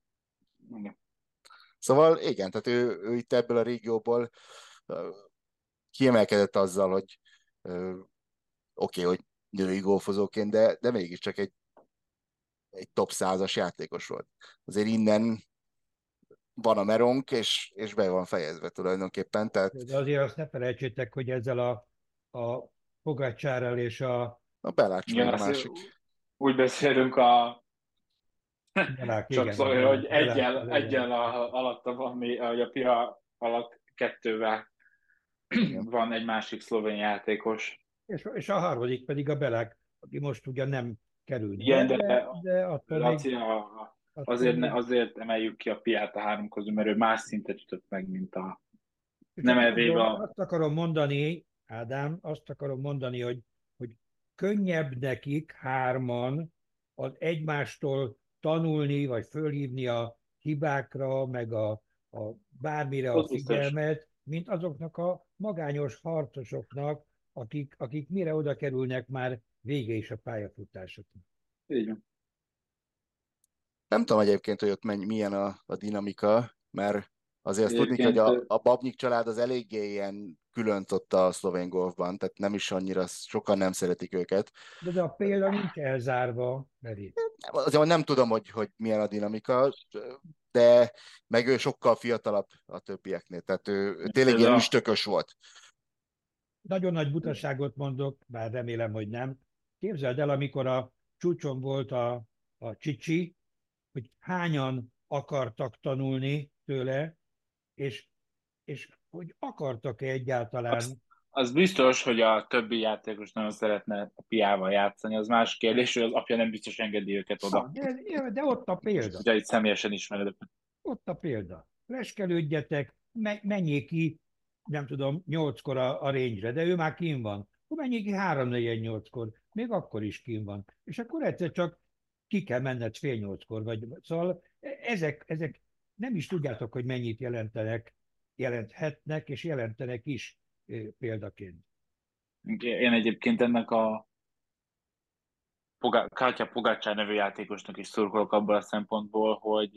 Szóval igen, tehát ő, ő itt ebből a régióból uh, kiemelkedett azzal, hogy uh, oké, okay, hogy női golfozóként, de, de mégiscsak egy, egy top százas játékos volt. Azért innen van a meronk, és, és be van fejezve tulajdonképpen. Tehát De azért azt ne felejtsétek, hogy ezzel a, a Pogacsárral és a a Belács igen, még a azt másik. úgy beszélünk a Belák, csak igen, a szóval, hogy Belák, Belák, egyen, Belák. egyen a, alatta van, mi, a Pia alatt kettővel Igen. van egy másik szlovén játékos. És, és a harmadik pedig a Belák, aki most ugyan nem került be, Igen, de, de de attól még, Laci, a, attól azért, ne, még. azért emeljük ki a Piát a három közül, mert ő más szintet ütött meg, mint a nem Csak elvéve mondom, a... azt akarom mondani, Ádám, azt akarom mondani, hogy, hogy könnyebb nekik hárman az egymástól tanulni, vagy fölhívni a hibákra, meg a, a bármire a Az biztos. figyelmet, mint azoknak a magányos harcosoknak, akik, akik mire oda kerülnek, már vége is a pályafutásoknak. Így van. Nem tudom egyébként, hogy ott menny, milyen a, a dinamika, mert azért azt tudni, hogy Egyébként a, a Babnyik család az eléggé ilyen különt ott a szlovén golfban, tehát nem is annyira, sokan nem szeretik őket. De, de a példa nincs elzárva, Meri. Azért nem tudom, hogy, hogy milyen a dinamika, de meg ő sokkal fiatalabb a többieknél, tehát ő, ő tényleg ez ilyen a... üstökös volt. Nagyon nagy butaságot mondok, bár remélem, hogy nem. Képzeld el, amikor a csúcson volt a, a Csicsi, hogy hányan akartak tanulni tőle, és, és hogy akartak-e Az, egyáltalán. az biztos, hogy a többi játékos nagyon szeretne a Piával játszani, az más kérdés, hogy az apja nem biztos engedi őket Na, oda. de, de ott a Most, példa. hogyha itt személyesen ismered. Ott a példa. Leskelődjetek, me, menjék ki, nem tudom, nyolckor a, a range-re, de ő már kín van. Akkor menjék ki háromnegyed nyolckor, még akkor is kín van. És akkor egyszer csak ki kell menned fél nyolckor, vagy szóval ezek, ezek nem is tudjátok, hogy mennyit jelentenek, jelenthetnek és jelentenek is példaként. Én egyébként ennek a Pogá- Kátya Pogácsár nevű játékosnak is szurkolok abból a szempontból, hogy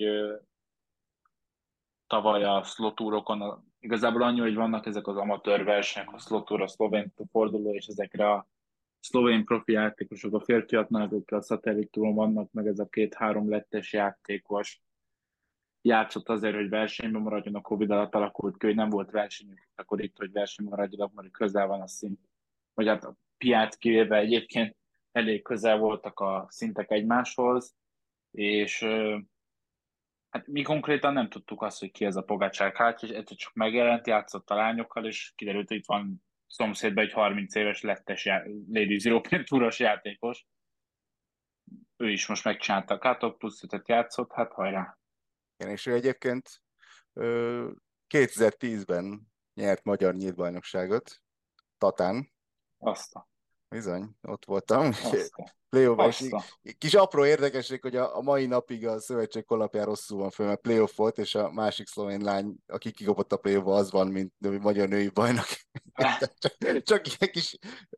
tavaly a szlotúrokon a, igazából annyi, hogy vannak ezek az amatőr versenyek, a szlotúr, a szlovén forduló, és ezekre a szlovén profi játékosok, a férfiaknál, akik a szatellitúron vannak, meg ez a két-három lettes játékos játszott azért, hogy versenyben maradjon, a Covid alatt alakult ki, hogy nem volt versenyük, akkor itt, hogy versenyben maradjanak, mert közel van a szint. Vagy hát a piát kivéve egyébként elég közel voltak a szintek egymáshoz, és hát mi konkrétan nem tudtuk azt, hogy ki ez a Pogačar kártya, és egyszer csak megjelent, játszott a lányokkal, és kiderült, hogy itt van szomszédban egy harminc éves lettes já- Ladies European Touros játékos. Ő is most megcsinálta a Cut plusz ötöt játszott, hát hajrá. Igen, és ő egyébként ö, kétezer-tízben nyert magyar nyíltbajnokságot, Tatán, Azt a, bizony, ott voltam, azt a, playoffban, és azt így- a. kis apró érdekesség, hogy a, a mai napig a szövetség honlapján rosszul van föl, mert playoff volt, és a másik szlovén lány, aki kikapott a playoffba, az van, mint női- magyar női bajnok. csak, csak ilyen kis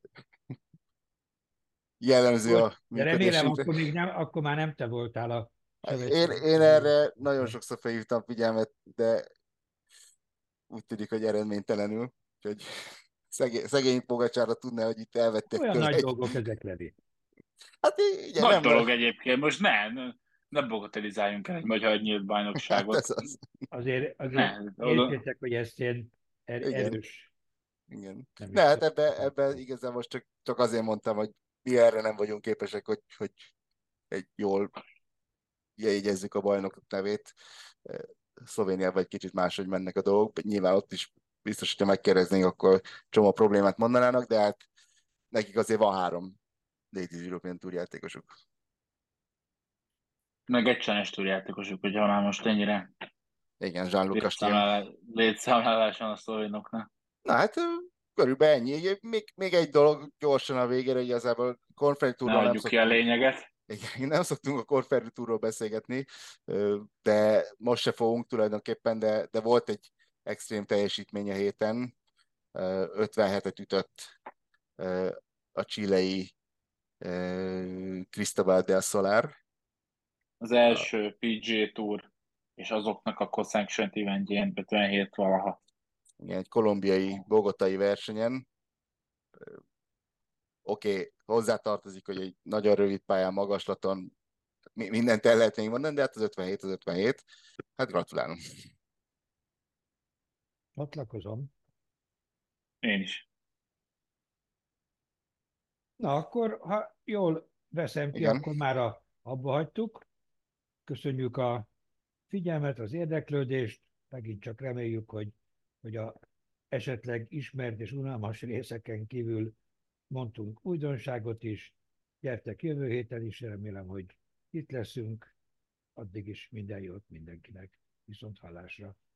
jellemző Volt, a de remélem, működésünkre. akkor még nem, akkor már nem te voltál a Én, szövetség. én erre nagyon sokszor felhívtam figyelmet, de úgy tűnik, hogy eredménytelenül. Úgyhogy szegény, szegény Pogacsárra tudná, hogy itt elvettek Olyan tőle nagy egy... dolgok ezek, Levi. Hát igen, Nagy nem nagy. dolog egyébként, most ne, ne, ne bogotelizáljunk el egy magyar nyílt Hát bajnokságot. ez az. Azért, azért Ne, oda, értsétek, hogy ezt én er- Igen, erős igen. nem Ne, is hát ebbe, tudom. ebbe igazán most csak, csak azért mondtam, hogy mi erre nem vagyunk képesek, hogy, hogy egy jól jegyezzük a bajnok nevét. Szlovéniában egy kicsit máshogy mennek a dolgok. Nyilván ott is biztos, hogyha megkérdeznénk, akkor csomó problémát mondanának, de hát nekik azért van három Ladies European Tour játékosuk. meg egy csenes túrjátékosuk, hogyha már most ennyire Igen, Jean-Luc Stiem. létszámlálás létszámlálás van a szlovénoknak. Na hát körülbelül ennyi. Még, még egy dolog gyorsan a végére, igazából Conference Ne Tourról nem adjuk ki a szoktunk, lényeget. igen, nem szoktunk a Conference Tourról beszélgetni, de most se fogunk tulajdonképpen, de, de volt egy extrém teljesítmény a héten, ötvenhetet ütött a chilei Cristobal del Solar. Az első pé gé á Tour és azoknak a co-sanctioned eventjén ötvenhét valaha. Igen, egy kolumbiai, bogotai versenyen. Oké, okay, hozzátartozik, hogy egy nagyon rövid pályán, magaslaton mindent el lehet még mondani, de hát az ötvenhét az ötvenhét. Hát gratulálom. Csatlakozom. Én is. Na akkor, ha jól veszem ki, Igen, akkor már a, abba hagytuk. Köszönjük a figyelmet, az érdeklődést. Megint csak reméljük, hogy, hogy a esetleg ismert és unalmas részeken kívül mondtunk újdonságot is. Gyertek jövő héten is, remélem, hogy itt leszünk. Addig is minden jót mindenkinek. Viszont hallásra.